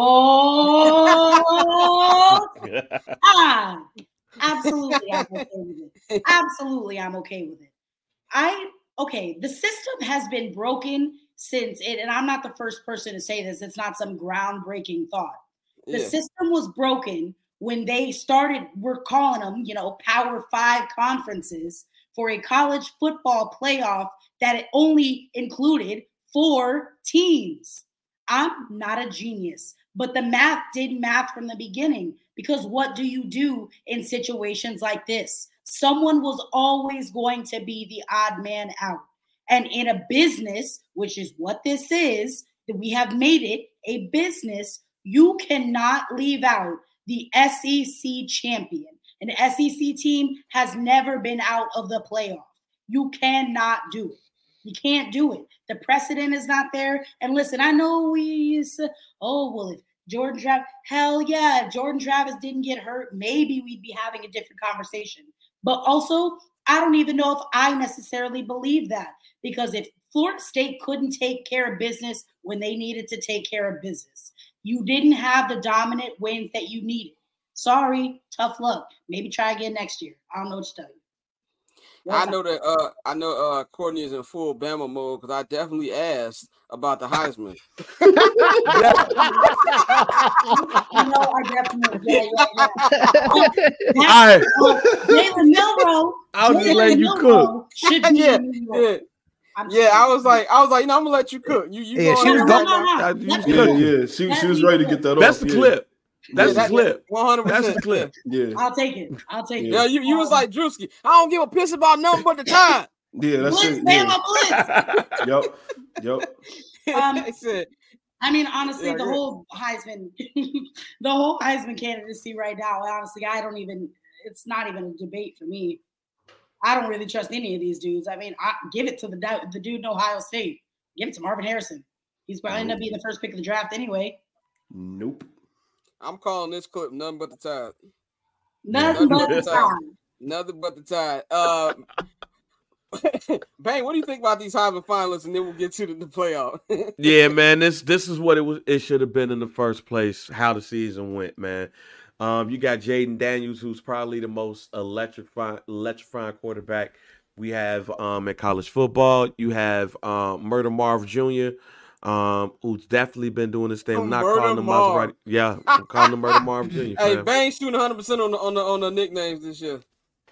Roll. ah, absolutely, I'm okay with it. Absolutely, I'm okay with it. I okay. The system has been broken since it, and I'm not the first person to say this. It's not some groundbreaking thought. The
Yeah.
system was broken when they started. We're calling them, you know, Power Five conferences for a college football playoff that it only included four teams. I'm not a genius, but the math did math from the beginning, because what do you do in situations like this? Someone was always going to be the odd man out. And in a business, which is what this is, that we have made it a business, you cannot leave out the S E C champion. An S E C team has never been out of the playoff. You cannot do it. You can't do it. The precedent is not there. And listen, I know we used to, oh, well, if Jordan Travis, hell yeah, if Jordan Travis didn't get hurt, maybe we'd be having a different conversation. But also, I don't even know if I necessarily believe that, because if Florida State couldn't take care of business when they needed to take care of business, you didn't have the dominant wins that you needed. Sorry, tough luck. Maybe try again next year. I don't know what to tell you.
I know that uh I know uh Courtney is in full Bama mode because I definitely asked about the Heisman.
You know, I definitely, yeah, yeah, yeah.
I,
Uh, Jalen Milroe.
I was just
Jalen
letting you cook.
Milroe should be
yeah,
in New York.
yeah,
I'm
yeah. I
sorry.
was like, I was like, you know, I'm gonna let you cook. You, you
Yeah,
go
she
ahead
was
and
going-
right now.
I-
Let
you
me
was
Yeah,
cook.
yeah. She
Let
she was
me
ready to
cook.
get that
That's
off.
the
yeah.
clip. That's
Yeah,
the
that-
clip.
one hundred percent.
That's the clip.
Yeah,
I'll take it. I'll take it.
Yeah, you, you was
Um,
like Drewski. I don't give a piss about nothing but the time.
yeah. That's
Blitz,
it. Yeah.
Bama, Blitz.
Yep. Yep.
Um,
I said,
I mean, honestly,
Yeah,
the
yeah.
whole Heisman, the whole Heisman candidacy right now, honestly, I don't even, it's not even a debate for me. I don't really trust any of these dudes. I mean, I give it to the, du- the dude in Ohio State. Give it to Marvin Harrison. He's probably end up being the first pick of the draft anyway.
Nope.
I'm calling this clip nothing but the tide.
Nothing but the
Yeah.
time.
Nothing but the tide. Uh, Bang, what do you think about these Heisman finalists? And then we'll get to the, the playoff.
Yeah, man, this this is what it was. It should have been in the first place. How the season went, man. Um, you got Jaden Daniels, who's probably the most electrifying electrifying quarterback we have um in college football. You have um Murder Marv Junior, um, who's definitely been doing this thing. I'm not
Murder
calling him
Marv.
Maserati. Yeah, I'm calling him Murder Marv Junior
Hey,
fam.
Bang shooting one hundred percent on the on the on the nicknames this year.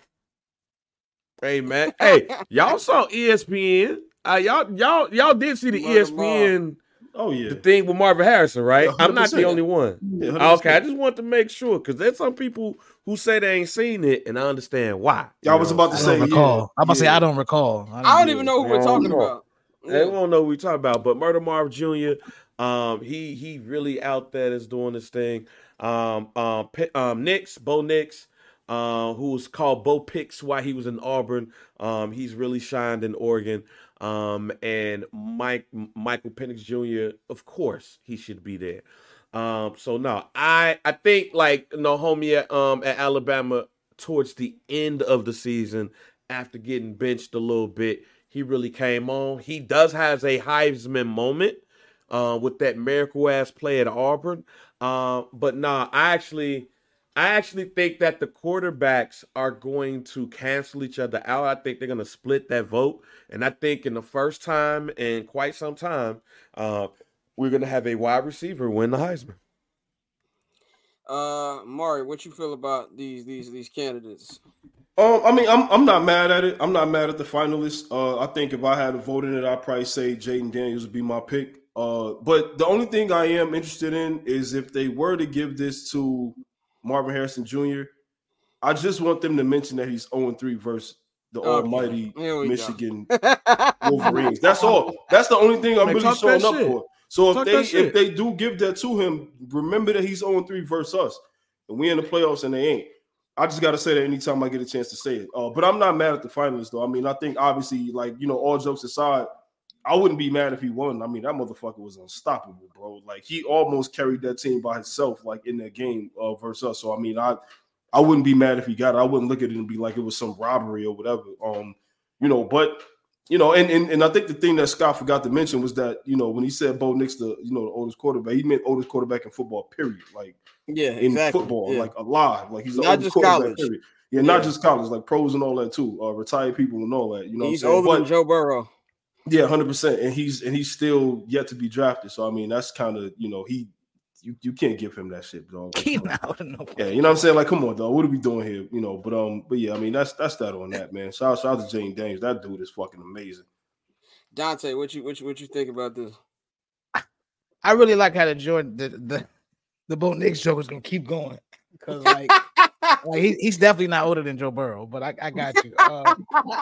Hey, man. Hey, y'all saw E S P N. Uh, y'all y'all y'all did see the
Murder
E S P N
Oh yeah.
the thing with Marvin Harrison, right?
Yeah,
I'm not the
one hundred percent.
only one.
Yeah, one hundred
Okay, I
percent.
just want to make sure because there's some people who say they ain't seen it, and I understand why.
Y'all was about to
I
say.
don't recall.
Yeah,
I'm about to say
yeah.
I don't recall.
I don't
know.
even know who we're
I don't
talking
know.
about.
They
Yeah.
won't know what we talking about, but Murder Marv Junior, um, he he really out there is doing this thing. Um, um, P- um, Nix, Bo Nix, uh, who was called Bo Pix while he was in Auburn. Um, he's really shined in Oregon. Um, and Mike Michael Penix Junior, of course, he should be there. Um, so no, I I think like you know, homie at um at Alabama towards the end of the season, after getting benched a little bit, he really came on. He does has a Heisman moment uh, with that miracle ass play at Auburn. Uh, but nah, I actually I actually think that the quarterbacks are going to cancel each other out. I think they're going to split that vote. And I think in the first time in quite some time, uh, we're going to have a wide receiver win the Heisman.
Uh, Mari, what you feel about these these these candidates?
Um, I mean, I'm I'm not mad at it. I'm not mad at the finalists. Uh, I think if I had to vote in it, I'd probably say Jaden Daniels would be my pick. Uh, but the only thing I am interested in is if they were to give this to Marvin Harrison Junior, I just want them to mention that he's oh and three versus the
Okay.
almighty
Here we
Michigan
go.
Wolverines. That's all. That's the only thing I'm
Hey,
really
talk
showing
that
up
shit.
for. So if
Talk
they
that
if
shit.
they do give that to him, remember that he's oh and three versus us, and we in the playoffs and they ain't. I just got to say that anytime I get a chance to say it. Uh, but I'm not mad at the finalists, though. I mean, I think obviously, like, you know, all jokes aside, I wouldn't be mad if he won. I mean, that motherfucker was unstoppable, bro. Like, he almost carried that team by himself, like, in that game uh, versus us. So, I mean, I I wouldn't be mad if he got it. I wouldn't look at it and be like it was some robbery or whatever. Um, you know, but, you know, and, and and I think the thing that Scott forgot to mention was that, you know, when he said Bo Nix, the, you know, the oldest quarterback, he meant oldest quarterback in football, period. Like,
Yeah,
in
exactly.
football,
Yeah.
like alive, like he's the
Not
oldest
just
quarterback,
college.
period. Yeah, not
Yeah.
just college, like pros and all that too, uh, retired people and all that. You know,
He's
what I'm saying?
older
But,
than Joe Burrow.
yeah, hundred percent, and he's and he's still yet to be drafted. So I mean, that's kind of, you know, he you you can't give him that shit, dog. Like,
He
come on.
not no
Yeah, you know what I'm saying? Like, come on, dog. What are we doing here? You know, but um, but yeah, I mean, that's that's that on that, man. Shout, shout out to Jane Daniels. That dude is fucking amazing.
Dante, what you what you what you think about this?
I really like how the Jordan the the, the Bo Nix joke is gonna keep going because like, like he, he's definitely not older than Joe Burrow, but I, I got you. Uh,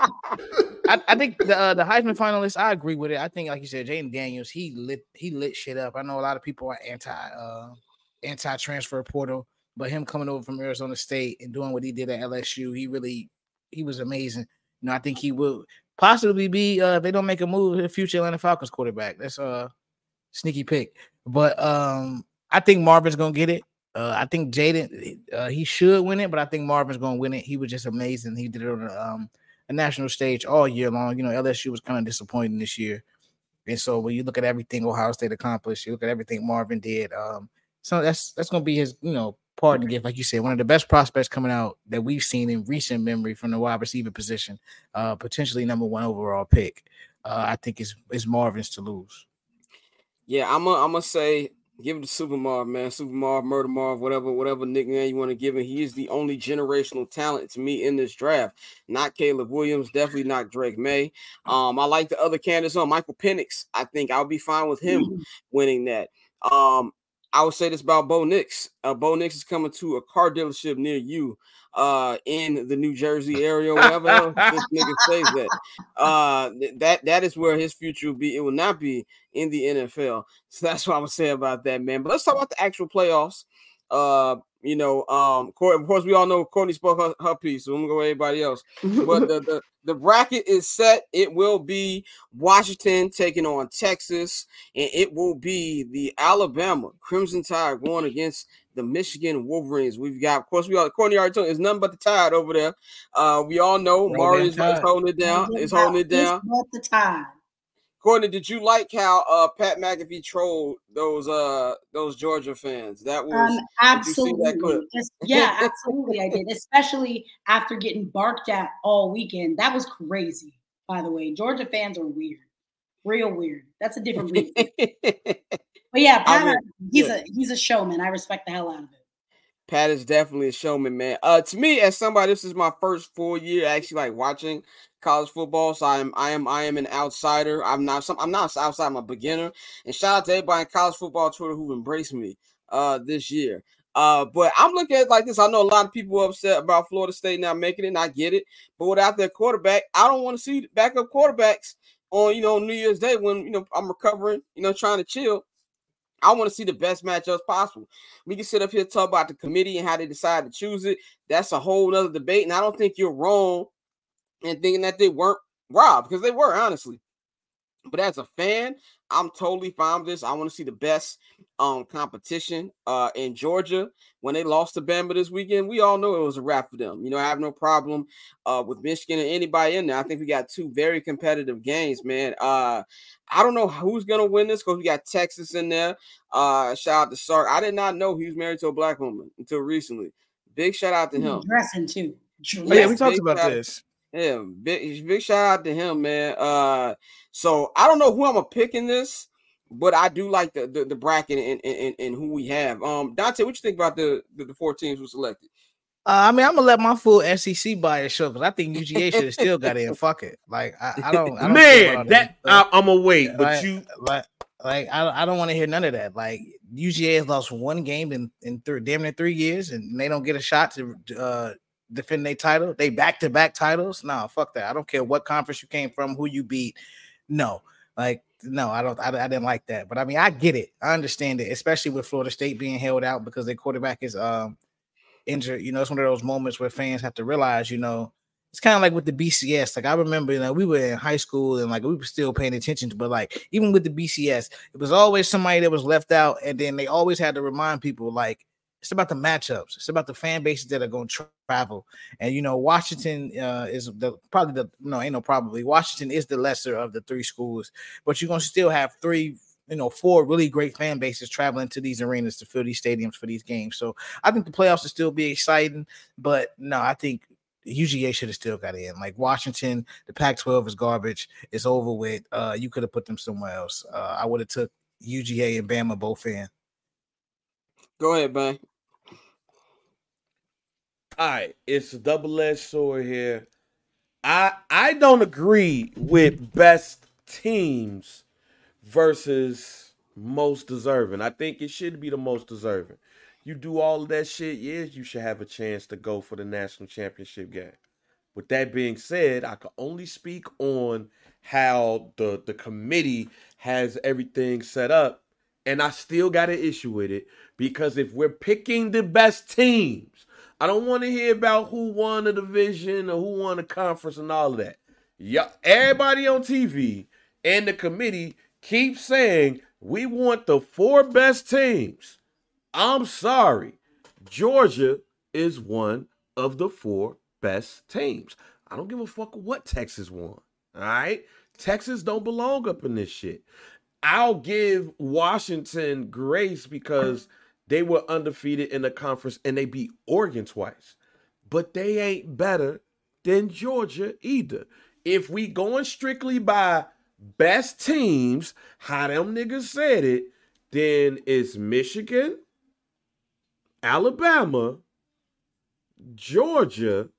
I, I think the uh, the Heisman finalists, I agree with it. I think, like you said, Jaden Daniels, he lit he lit shit up. I know a lot of people are anti uh, anti transfer portal, but him coming over from Arizona State and doing what he did at L S U, he really he was amazing. You know, I think he will possibly be uh, if they don't make a move, the future Atlanta Falcons quarterback. That's a sneaky pick, but um, I think Marvin's gonna get it. Uh, I think Jaden uh, he should win it, but I think Marvin's gonna win it. He was just amazing. He did it on a, um, a national stage all year long. You know, L S U was kind of disappointing this year, and so when you look at everything Ohio State accomplished, you look at everything Marvin did. Um, so that's that's gonna be his, you know, pardon gift, like you said, one of the best prospects coming out that we've seen in recent memory from the wide receiver position. Uh, potentially number one overall pick. Uh, I think is is Marvin's to lose.
Yeah, I'm gonna I'm gonna say give it to Super Marv, man. Super Marv, Murder Marv, whatever, whatever nickname you want to give him. He is the only generational talent to me in this draft. Not Caleb Williams, definitely not Drake May. Um, I like the other candidates on Michael Penix. I think I'll be fine with him mm-hmm. winning that. Um, I would say this about Bo Nix. Uh, Bo Nix is coming to a car dealership near you uh, in the New Jersey area, wherever else this nigga says that. Uh, that that is where his future will be. It will not be in the N F L. So that's what I'm gonna say about that, man. But let's talk about the actual playoffs. Uh, you know, um, of course, we all know Courtney spoke her, her piece, so I'm gonna go with everybody else. But the, the the bracket is set. It will be Washington taking on Texas, and it will be the Alabama Crimson Tide going against the Michigan Wolverines. We've got, of course, we all Courtney already told you, it's nothing but the Tide over there. Uh, we all know Mari is holding it down. It's holding it down.
But the Tide.
Courtney, did you like how uh, Pat McAfee trolled those uh, those Georgia fans? That was
um, absolutely. That clip? Yeah, absolutely, I did. Especially after getting barked at all weekend. That was crazy. By the way, Georgia fans are weird, real weird. That's a different reason. But yeah, Pat, I mean, he's yeah. a he's a showman. I respect the hell out of it.
Pat is definitely a showman, man. Uh, to me, as somebody, this is my first full year actually like watching college football, so I am I am I am an outsider. I'm not some I'm not outside. I'm a beginner. And shout out to everybody in college football Twitter who embraced me uh this year. Uh, but I'm looking at it like this. I know a lot of people are upset about Florida State not making it, and I get it. But without their quarterback, I don't want to see backup quarterbacks on you know New Year's Day when you know I'm recovering, you know, trying to chill. I want to see the best matchups possible. We can sit up here and talk about the committee and how they decide to choose it. That's a whole other debate. And I don't think you're wrong in thinking that they weren't robbed, because they were, honestly. But as a fan, I'm totally fine with this. I want to see the best um, competition uh, in Georgia. When they lost to Bama this weekend, we all know it was a wrap for them. You know, I have no problem uh, with Michigan and anybody in there. I think we got two very competitive games, man. Uh, I don't know who's going to win this because we got Texas in there. Uh, shout out to Sark. I did not know he was married to a black woman until recently. big shout out to him.
Dressing too.
Oh, yeah, we talked
Big
about
shout-
this.
Yeah, big big shout out to him, man. Uh, so I don't know who I'm gonna pick in this, but I do like the the, the bracket and, and and who we have. Um, Dante, what you think about the the, the four teams who selected?
Uh, I mean, I'm gonna let my full S E C bias show because I think U G A should have still got in. Fuck it, like I, I don't. I don't care
Man,
about
that
that.
I, I'm gonna wait, but
like,
you
like like I, I don't want to hear none of that. Like U G A has lost one game in in three, damn near three years, and they don't get a shot to uh, defend their title. They back to back titles. No, fuck that. I don't care what conference you came from, who you beat. No, like no, I don't. I, I didn't like that. But I mean, I get it. I understand it, especially with Florida State being held out because their quarterback is um. injured. You know, it's one of those moments where fans have to realize, you know, it's kind of like with the B C S. Like I remember, you know, we were in high school and like we were still paying attention to, but like even with the B C S, it was always somebody that was left out, and then they always had to remind people like it's about the matchups, it's about the fan bases that are going to travel. And you know, Washington uh, is the probably the no, ain't no probably Washington is the lesser of the three schools, but you're gonna still have three. You know, four really great fan bases traveling to these arenas to fill these stadiums for these games. So I think the playoffs will still be exciting, but no, I think U G A should have still got in. Like Washington, the Pac twelve is garbage. It's over with. Uh, you could have put them somewhere else. Uh, I would have took U G A and Bama both in.
Go ahead, man.
All right, it's a double-edged sword here. I I don't agree with best teams versus most deserving. I think it should be the most deserving. You do all of that shit, yes, you should have a chance to go for the national championship game. With that being said, I can only speak on how the, the committee has everything set up, and I still got an issue with it because if we're picking the best teams, I don't want to hear about who won the division or who won the conference and all of that. Yeah, everybody on T V and the committee keep saying we want the four best teams. I'm sorry. Georgia is one of the four best teams. I don't give a fuck what Texas won. All right? Texas don't belong up in this shit. I'll give Washington grace because they were undefeated in the conference and they beat Oregon twice. But they ain't better than Georgia either. If we going strictly by best teams, how them niggas said it, then it's Michigan, Alabama, Georgia.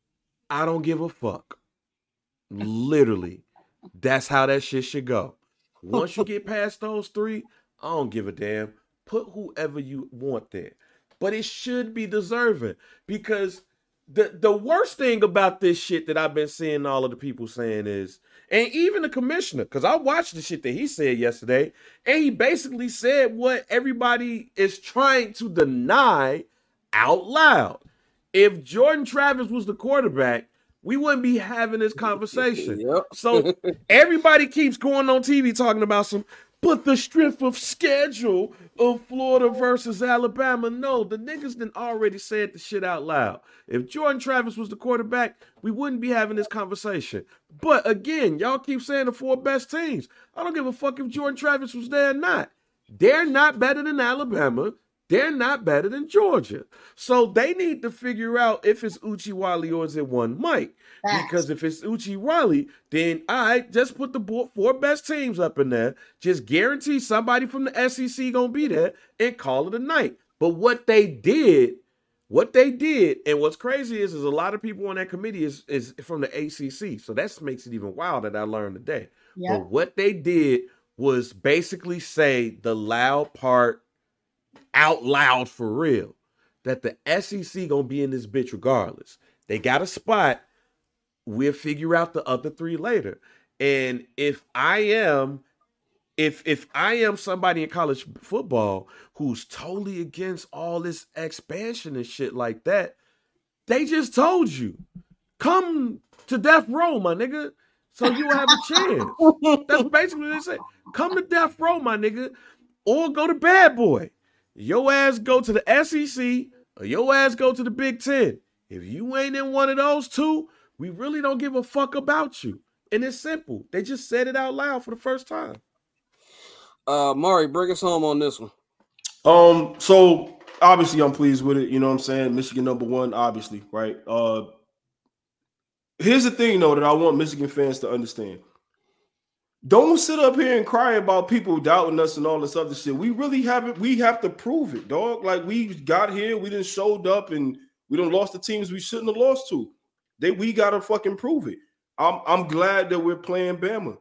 I don't give a fuck. Literally. That's how that shit should go. Once you get past those three, I don't give a damn. Put whoever you want there. But it should be deserving because the, the worst thing about this shit that I've been seeing all of the people saying is, and even the commissioner, because I watched the shit that he said yesterday, and he basically said what everybody is trying to deny out loud. If Jordan Travis was the quarterback, we wouldn't be having this conversation.
Yep.
So everybody keeps going on T V talking about some, but the strength of schedule of Florida versus Alabama. No, the niggas done already said the shit out loud. If Jordan Travis was the quarterback, we wouldn't be having this conversation. But again, y'all keep saying the four best teams. I don't give a fuck if Jordan Travis was there or not. They're not better than Alabama. They're not better than Georgia. So they need to figure out if it's Uchi Wally or is it one Mike. Because if it's Uchi Wally, then all right, just put the four best teams up in there. Just guarantee somebody from the S E C gonna be there and call it a night. But what they did, what they did, and what's crazy is, is a lot of people on that committee is, is from the A C C. So that makes it even wild that I learned today. Yep. But what they did was basically say the loud part out loud for real, that the S E C gonna be in this bitch regardless. They got a spot. We'll figure out the other three later. And if I am, if if I am somebody in college football who's totally against all this expansion and shit like that, they just told you, come to death row, my nigga, so you will have a chance. That's basically what they said. Come to death row, my nigga, or go to bad boy. Your ass go to the S E C or your ass go to the Big Ten. If you ain't in one of those two, we really don't give a fuck about you. And it's simple. They just said it out loud for the first time.
Uh, Maury, bring us home on this one.
Um, so obviously I'm pleased with it. You know what I'm saying? Michigan number one, obviously, right? Uh, here's the thing, though, that I want Michigan fans to understand. Don't sit up here and cry about people doubting us and all this other shit. We really haven't. We have to prove it, dog. Like, we got here, we didn't showed up, and we done lost the teams we shouldn't have lost to. They we gotta fucking prove it. I'm I'm glad that we're playing Bama.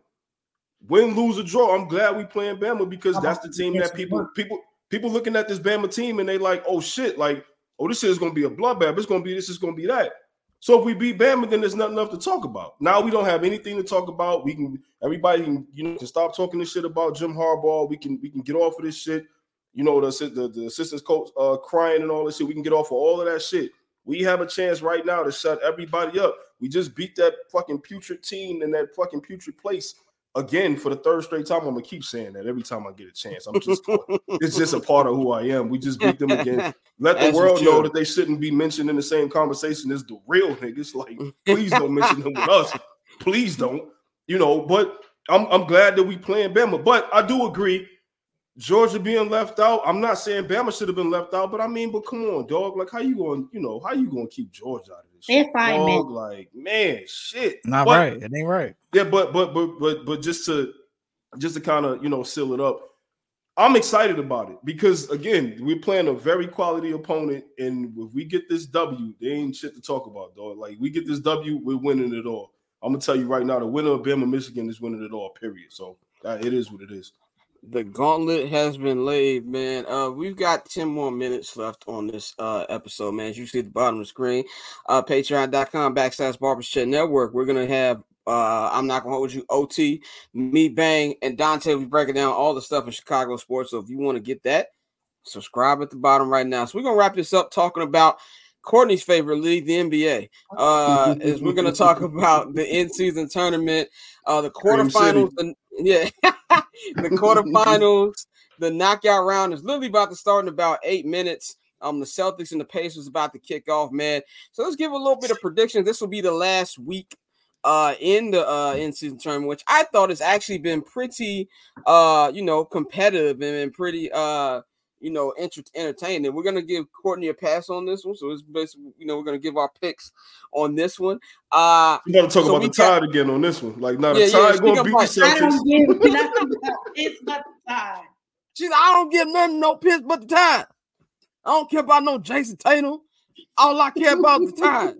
Win, lose, or draw. I'm glad we playing Bama because that's the team that people people people looking at this Bama team and they like, oh shit, like, oh, this shit is gonna be a bloodbath. It's gonna be this, is gonna be that. So if we beat Bama, then there's nothing left to talk about. Now we don't have anything to talk about. We can everybody can, you know, can stop talking this shit about Jim Harbaugh. We can we can get off of this shit. You know, the the, the assistant coach uh, crying and all this shit. We can get off of all of that shit. We have a chance right now to shut everybody up. We just beat that fucking putrid team in that fucking putrid place again for the third straight time. I'm gonna keep saying that every time I get a chance. I'm just it's just a part of who I am. We just beat them again. Let the world know that they shouldn't be mentioned in the same conversation as the real niggas. Like, please don't mention them with us. Please don't. You know, but I'm I'm glad that we playing Bama. But I do agree, Georgia being left out. I'm not saying Bama should have been left out, but I mean, but come on, dog. Like, how you going, you know, how you going to keep Georgia out of this shit? Dog, like, man, shit.
Not
but,
right. It ain't right.
Yeah, but but but but but just to just to kind of, you know, seal it up, I'm excited about it because again, we're playing a very quality opponent, and if we get this W, there ain't shit to talk about, dog. Like, we get this W, we're winning it all. I'm gonna tell you right now, the winner of Bama Michigan is winning it all. Period. So that, it is what it is.
The gauntlet has been laid, man. Uh, we've got ten more minutes left on this uh, episode, man. As you see at the bottom of the screen, uh, patreon.com backslash Barbers Chat Network. We're going to have, uh, I'm not going to hold you, O T, me, Bang, and Dante will be breaking down all the stuff in Chicago sports. So if you want to get that, subscribe at the bottom right now. So we're going to wrap this up talking about Courtney's favorite league, the N B A. Uh, as we're going to talk about the in-season tournament, uh, the quarterfinals, and, yeah, the quarterfinals, the knockout round is literally about to start in about eight minutes. Um, the Celtics and the Pacers about to kick off, man. So let's give a little bit of prediction. This will be the last week uh, in the uh, in-season tournament, which I thought has actually been pretty, uh, you know, competitive and, and pretty, uh, you know, enter- entertaining. We're going to give Courtney a pass on this one. So it's basically, you know, we're going to give our picks on this one. Uh,
you got to talk so about the Tide got, again on this one. Like, now yeah, the Tide yeah, going to beat the Celtics. I don't give nothing about
it's but the Tide.
She's like, I don't give nothing, no piss but the Tide. I don't care about no Jason Tatum. All I care about the Tide.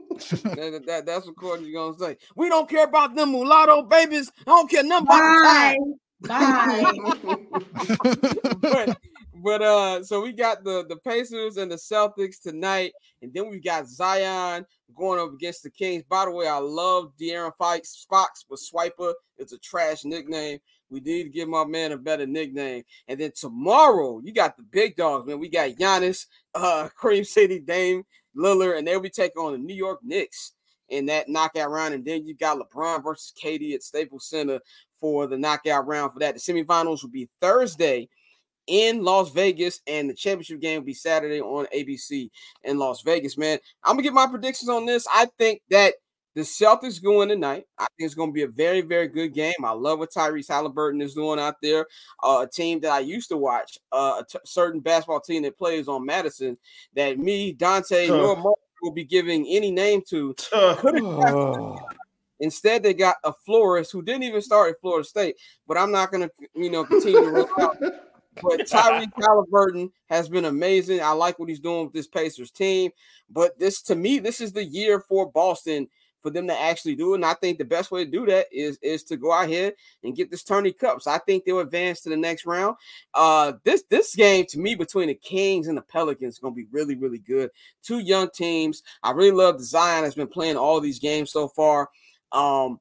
that, that, that's what Courtney's going to say. We don't care about them mulatto babies. I don't care nothing
Bye.
about the Tide.
Bye.
but, But uh, so we got the, the Pacers and the Celtics tonight, and then we got Zion going up against the Kings. By the way, I love De'Aaron Fox, but Swiper is a trash nickname. We need to give my man a better nickname. And then tomorrow, you got the big dogs, man. We got Giannis, uh, Cream City, Dame Lillard, and they'll be taking on the New York Knicks in that knockout round. And then you got LeBron versus K D at Staples Center for the knockout round for that. The semifinals will be Thursday in Las Vegas, and the championship game will be Saturday on A B C in Las Vegas, man. I'm going to get my predictions on this. I think that the Celtics go in tonight. I think it's going to be a very, very good game. I love what Tyrese Halliburton is doing out there. Uh, a team that I used to watch, uh, a t- certain basketball team that plays on Madison that me, Dante, uh. nor Mark will be giving any name to. Uh. Oh. Instead, they got a florist who didn't even start at Florida State, but I'm not going to, you know, continue to roll out. But Tyrese Halliburton has been amazing. I like what he's doing with this Pacers team. But this, to me, this is the year for Boston for them to actually do it. And I think the best way to do that is, is to go out here and get this tourney cup. So I think they'll advance to the next round. Uh, this this game, to me, between the Kings and the Pelicans is going to be really, really good. Two young teams. I really love the Zion has been playing all these games so far. Um,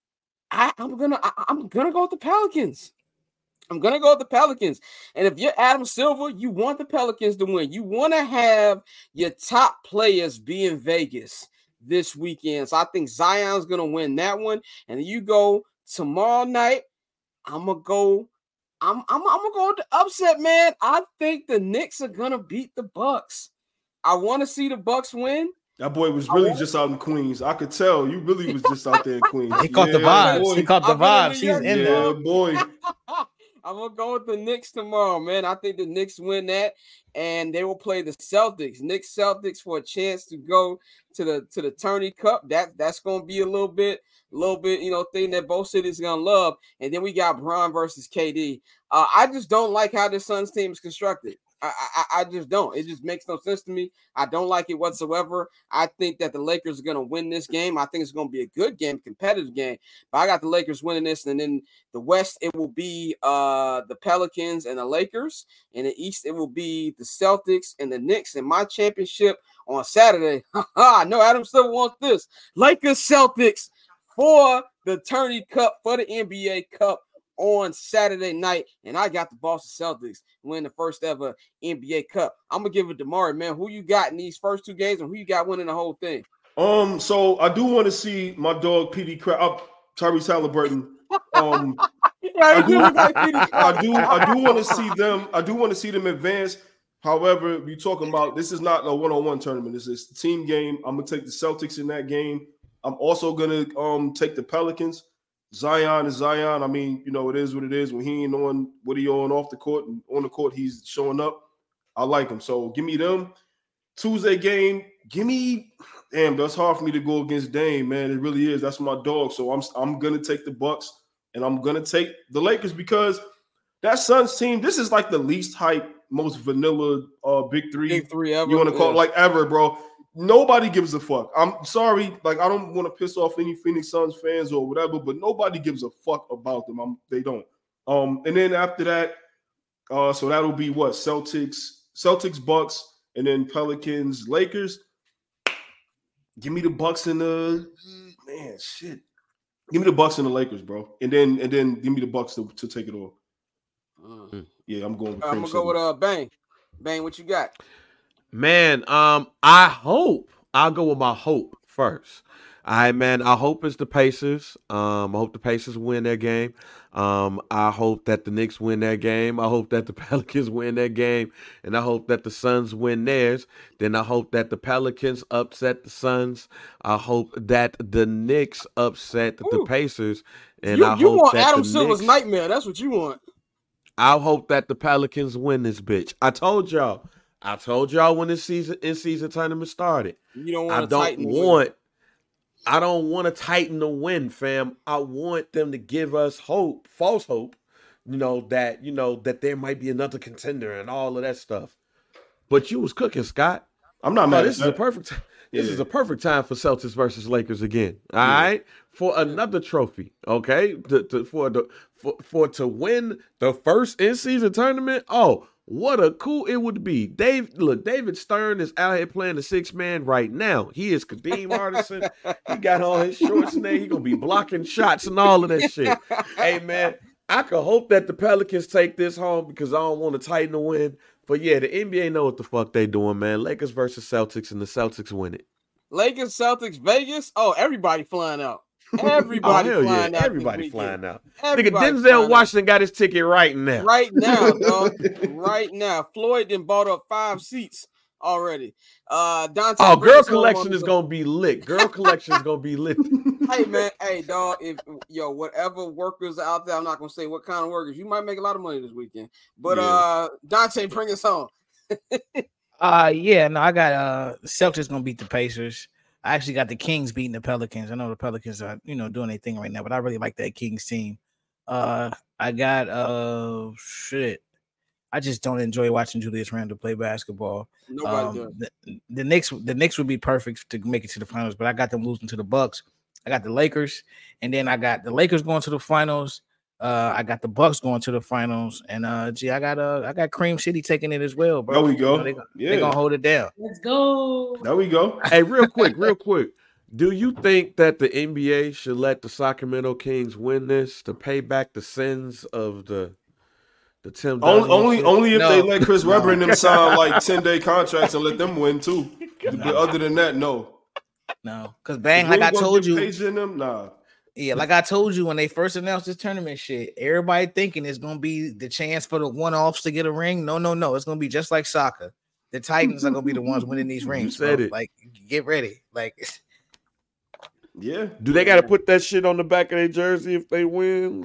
I, I'm gonna I, I'm gonna go with the Pelicans. I'm going to go with the Pelicans. And if you're Adam Silver, you want the Pelicans to win. You want to have your top players be in Vegas this weekend. So I think Zion's going to win that one. And then you go tomorrow night, I'm going to go I'm I'm, I'm going to go with the upset, man. I think the Knicks are going to beat the Bucks. I want to see the Bucks win.
That boy was really just out in Queens. I could tell you really was just out there in Queens.
He caught
yeah,
the vibes.
Boy.
He caught the vibes. He's in
yeah,
there.
boy.
I'm gonna go with the Knicks tomorrow, man. I think the Knicks win that, and they will play the Celtics. Knicks Celtics for a chance to go to the to the Tourney Cup. That that's gonna be a little bit, a little bit, you know, thing that both cities gonna love. And then we got Bron versus K D. Uh, I just don't like how the Suns team is constructed. I, I I just don't. It just makes no sense to me. I don't like it whatsoever. I think that the Lakers are going to win this game. I think it's going to be a good game, competitive game. But I got the Lakers winning this. And then the West, it will be uh, the Pelicans and the Lakers. In the East, it will be the Celtics and the Knicks. And my championship on Saturday, I know Adam still wants this. Lakers Celtics for the Tourney Cup, for the N B A Cup on Saturday night, and I got the Boston Celtics win the first ever N B A Cup. I'm gonna give it to Maury, man. Who you got in these first two games, and who you got winning the whole thing?
Um, so I do want to see my dog P D Crab, uh, Tyrese Halliburton. Um, I do, I do, I do want to see them. I do want to see them advance. However, we talking about this is not a one-on-one tournament. This is a team game. I'm gonna take the Celtics in that game. I'm also gonna um take the Pelicans. Zion is Zion. I mean, you know, it is what it is. When he ain't on what he on off the court and on the court, he's showing up. I like him. So give me them. Tuesday game, give me. Damn, that's hard for me to go against Dame, man. It really is. That's my dog. So I'm I'm gonna take the Bucks and I'm gonna take the Lakers because that Suns team. This is like the least hype, most vanilla uh big three.
Big three ever.
You want to call
yeah.
it like ever, bro. Nobody gives a fuck. I'm sorry, like I don't want to piss off any Phoenix Suns fans or whatever, but nobody gives a fuck about them. I'm, they don't. Um, and then after that, uh, so that'll be what Celtics, Celtics, Bucks, and then Pelicans, Lakers. Give me the Bucks and the man, shit. Give me the Bucks and the Lakers, bro, and then and then give me the Bucks to, to take it all.
Mm.
Yeah, I'm going. With
I'm gonna go with uh Bang. Bang, what you got?
Man, um, I hope I'll go with my hope first. All right, man. I hope it's the Pacers. Um, I hope the Pacers win their game. Um, I hope that the Knicks win their game. I hope that the Pelicans win their game, and I hope that the Suns win theirs. Then I hope that the Pelicans upset the Suns. I hope that the Knicks upset Ooh. the Pacers, and
you,
I
you
hope
want
that
Adam
the
Silver's
Knicks,
nightmare. That's what you want.
I hope that the Pelicans win this bitch. I told y'all. I told y'all when this season in season tournament started.
You don't want
I
to
don't
tighten
want. Win. I don't want to tighten the win, fam. I want them to give us hope, false hope. You know that you know that there might be another contender and all of that stuff. But you was cooking, Scott.
I'm not
no,
mad.
This is a perfect. This yeah. is a perfect time for Celtics versus Lakers again. All yeah. right, for another trophy. Okay, to, to, for the for, for to win the first in season tournament. Oh. What a cool it would be. Dave, look, David Stern is out here playing the six man right now. He is Kadeem Hardison. He got all his shorts in there. He gonna be blocking shots and all of that shit. Hey man, I could hope that the Pelicans take this home because I don't want to tighten the win. But yeah, the N B A know what the fuck they doing, man. Lakers versus Celtics, and the Celtics win it.
Lakers, Celtics, Vegas. Oh, everybody flying out. Everybody
oh,
flying
yeah.
out.
Everybody flying out.
Everybody
Nigga, Denzel Washington out. Got his ticket right now.
Right now, dog. Right now. Floyd done bought up five seats already. Uh, Dante.
Oh, Girl Collection is gonna be lit. Girl Collection is gonna be lit.
Hey man, hey dog. If yo, whatever workers out there, I'm not gonna say what kind of workers. You might make a lot of money this weekend. But yeah. uh, Dante, bring us home.
uh, yeah, no, I got uh, Celtics gonna beat the Pacers. I actually got the Kings beating the Pelicans. I know the Pelicans are, you know, doing their thing right now, but I really like that Kings team. Uh, I got uh shit. I just don't enjoy watching Julius Randle play basketball.
Nobody
um,
does.
The, the Knicks, the Knicks would be perfect to make it to the finals, but I got them losing to the Bucks. I got the Lakers, and then I got the Lakers going to the finals. Uh, I got the Bucks going to the finals, and uh, gee, I got uh, I got Cream City taking it as well, bro.
There we go.
You know, they,
yeah,
they're gonna hold it down.
Let's go.
There we go.
Hey, real quick, real quick. Do you think that the N B A should let the Sacramento Kings win this to pay back the sins of the the Tim?
Only, only, only if
no.
they let Chris Webber and them sign like ten day contracts and let them win too. No. But other than that, no.
No, because bang, like I told you,
in them, nah.
Yeah, like I told you when they first announced this tournament shit, everybody thinking it's gonna be the chance for the one-offs to get a ring. No, no, no. It's gonna be just like soccer. The Titans are gonna be the ones winning these rings.
You said
bro.
it.
Like, get ready. Like,
yeah.
Do they got to put that shit on the back of their jersey if they win? Like,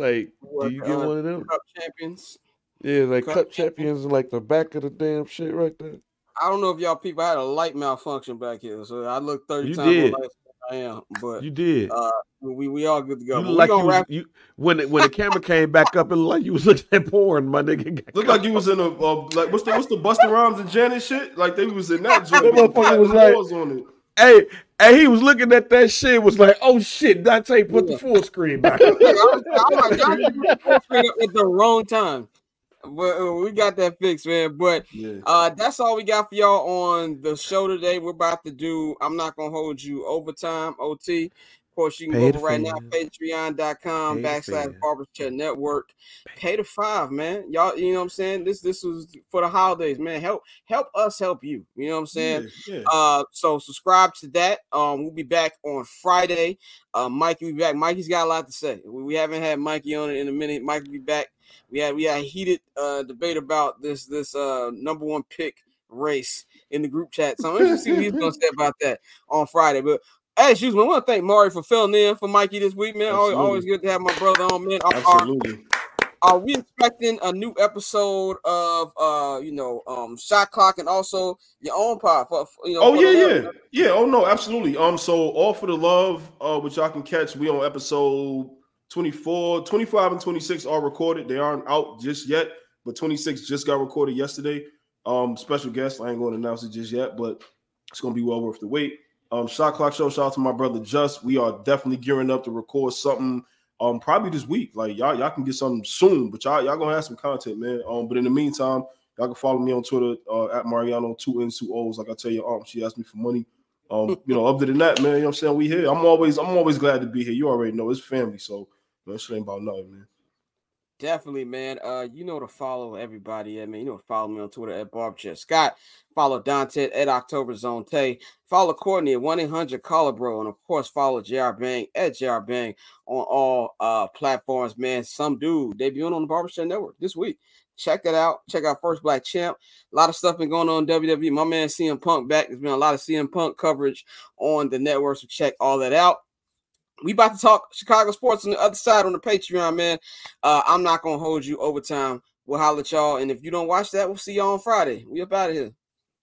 what,
Do you get
uh,
one of them?
Cup champions.
Yeah, like
Cup
cup champions and like the back of the damn shit right there.
I don't know if y'all people had a light malfunction back here, so I look thirty
You
times
did.
more light than I am. But
You did.
uh, we we all good to go.
You
But
look
we
like you
gonna
was,
wrap.
you when it, when the camera came back up, it looked like you was looking at porn, my nigga.
Look like you was in a uh, like what's the what's the Busta Rhymes and Janet shit? Like they was in that joint.
That motherfucker was like-
on it.
Hey, hey, he was looking at that shit. Was like, oh shit, Dante put the full screen back.
Yeah, I was, I was like, y'all just put the full screen up at the wrong time. But uh, we got that fixed, man. But
Yeah.
uh, that's all we got for y'all on the show today. We're about to do. I'm not gonna hold you overtime. O T. Of course, you can
Pay
go
the
over right now.
fee.
Patreon.com
Pay the
backslash
fee.
Barbershop Network. Pay the five, man. Y'all, you know what I'm saying? This this was for the holidays, man. Help help us help you. You know what I'm saying?
Yeah, yeah.
Uh, so subscribe to that. Um, we'll be back on Friday. Uh, Mikey will be back. Mikey's got a lot to say. We, we haven't had Mikey on it in a minute. Mike will be back. We had we had a heated uh debate about this this uh number one pick race in the group chat. So let's just see what he's gonna say about that on Friday. But as usual, I want to thank Mari for filling in for Mikey this week, man. Always,
Absolutely.
always good to have my brother on, man. Are, are,
Absolutely.
are we expecting a new episode of uh you know um Shot Clock and also your own pod? For, for, you know,
Oh
for
yeah,
the
yeah,
love?
yeah. Oh no, absolutely. Um, so All for the Love, uh, which y'all can catch. We on episode twenty-four, twenty-five, and twenty-six are recorded. They aren't out just yet, but twenty-six just got recorded yesterday. Um, special guest. I ain't going to announce it just yet, but it's gonna be well worth the wait. Um, Shot Clock Show. Shout out to my brother Just. We are definitely gearing up to record something. Um, probably this week. Like y'all, y'all can get something soon, but y'all, y'all gonna have some content, man. Um, but in the meantime, y'all can follow me on Twitter uh, at Mariano two N's two O's. Like I tell you, um, she asked me for money. Um, you know, other than that, man, you know what I'm saying? We here. I'm always, I'm always glad to be here. You already know it's family, so you know, it ain't about nothing, man.
Definitely, man. Uh, you know to follow everybody. I mean, you know to follow me on Twitter at Barbchat Scott. Follow Dante at October Zone Tay. Follow Courtney at one eight hundred Caller Bro, and of course follow J R Bang at J R Bang on all uh platforms. Man, some dude debuting on the Barbershop Network this week. Check it out. Check out First Black Champ. A lot of stuff been going on in W W E. My man C M Punk back. There's been a lot of C M Punk coverage on the network, so check all that out. We about to talk Chicago sports on the other side on the Patreon, man. Uh, I'm not gonna hold you overtime. We'll holler at y'all, and if you don't watch that, we'll see y'all on Friday. We up out of here.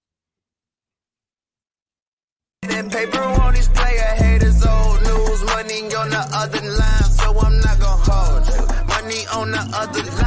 That paper on display, I haters old news. Money on the other line, so I'm not gonna hold you. Money on the other line.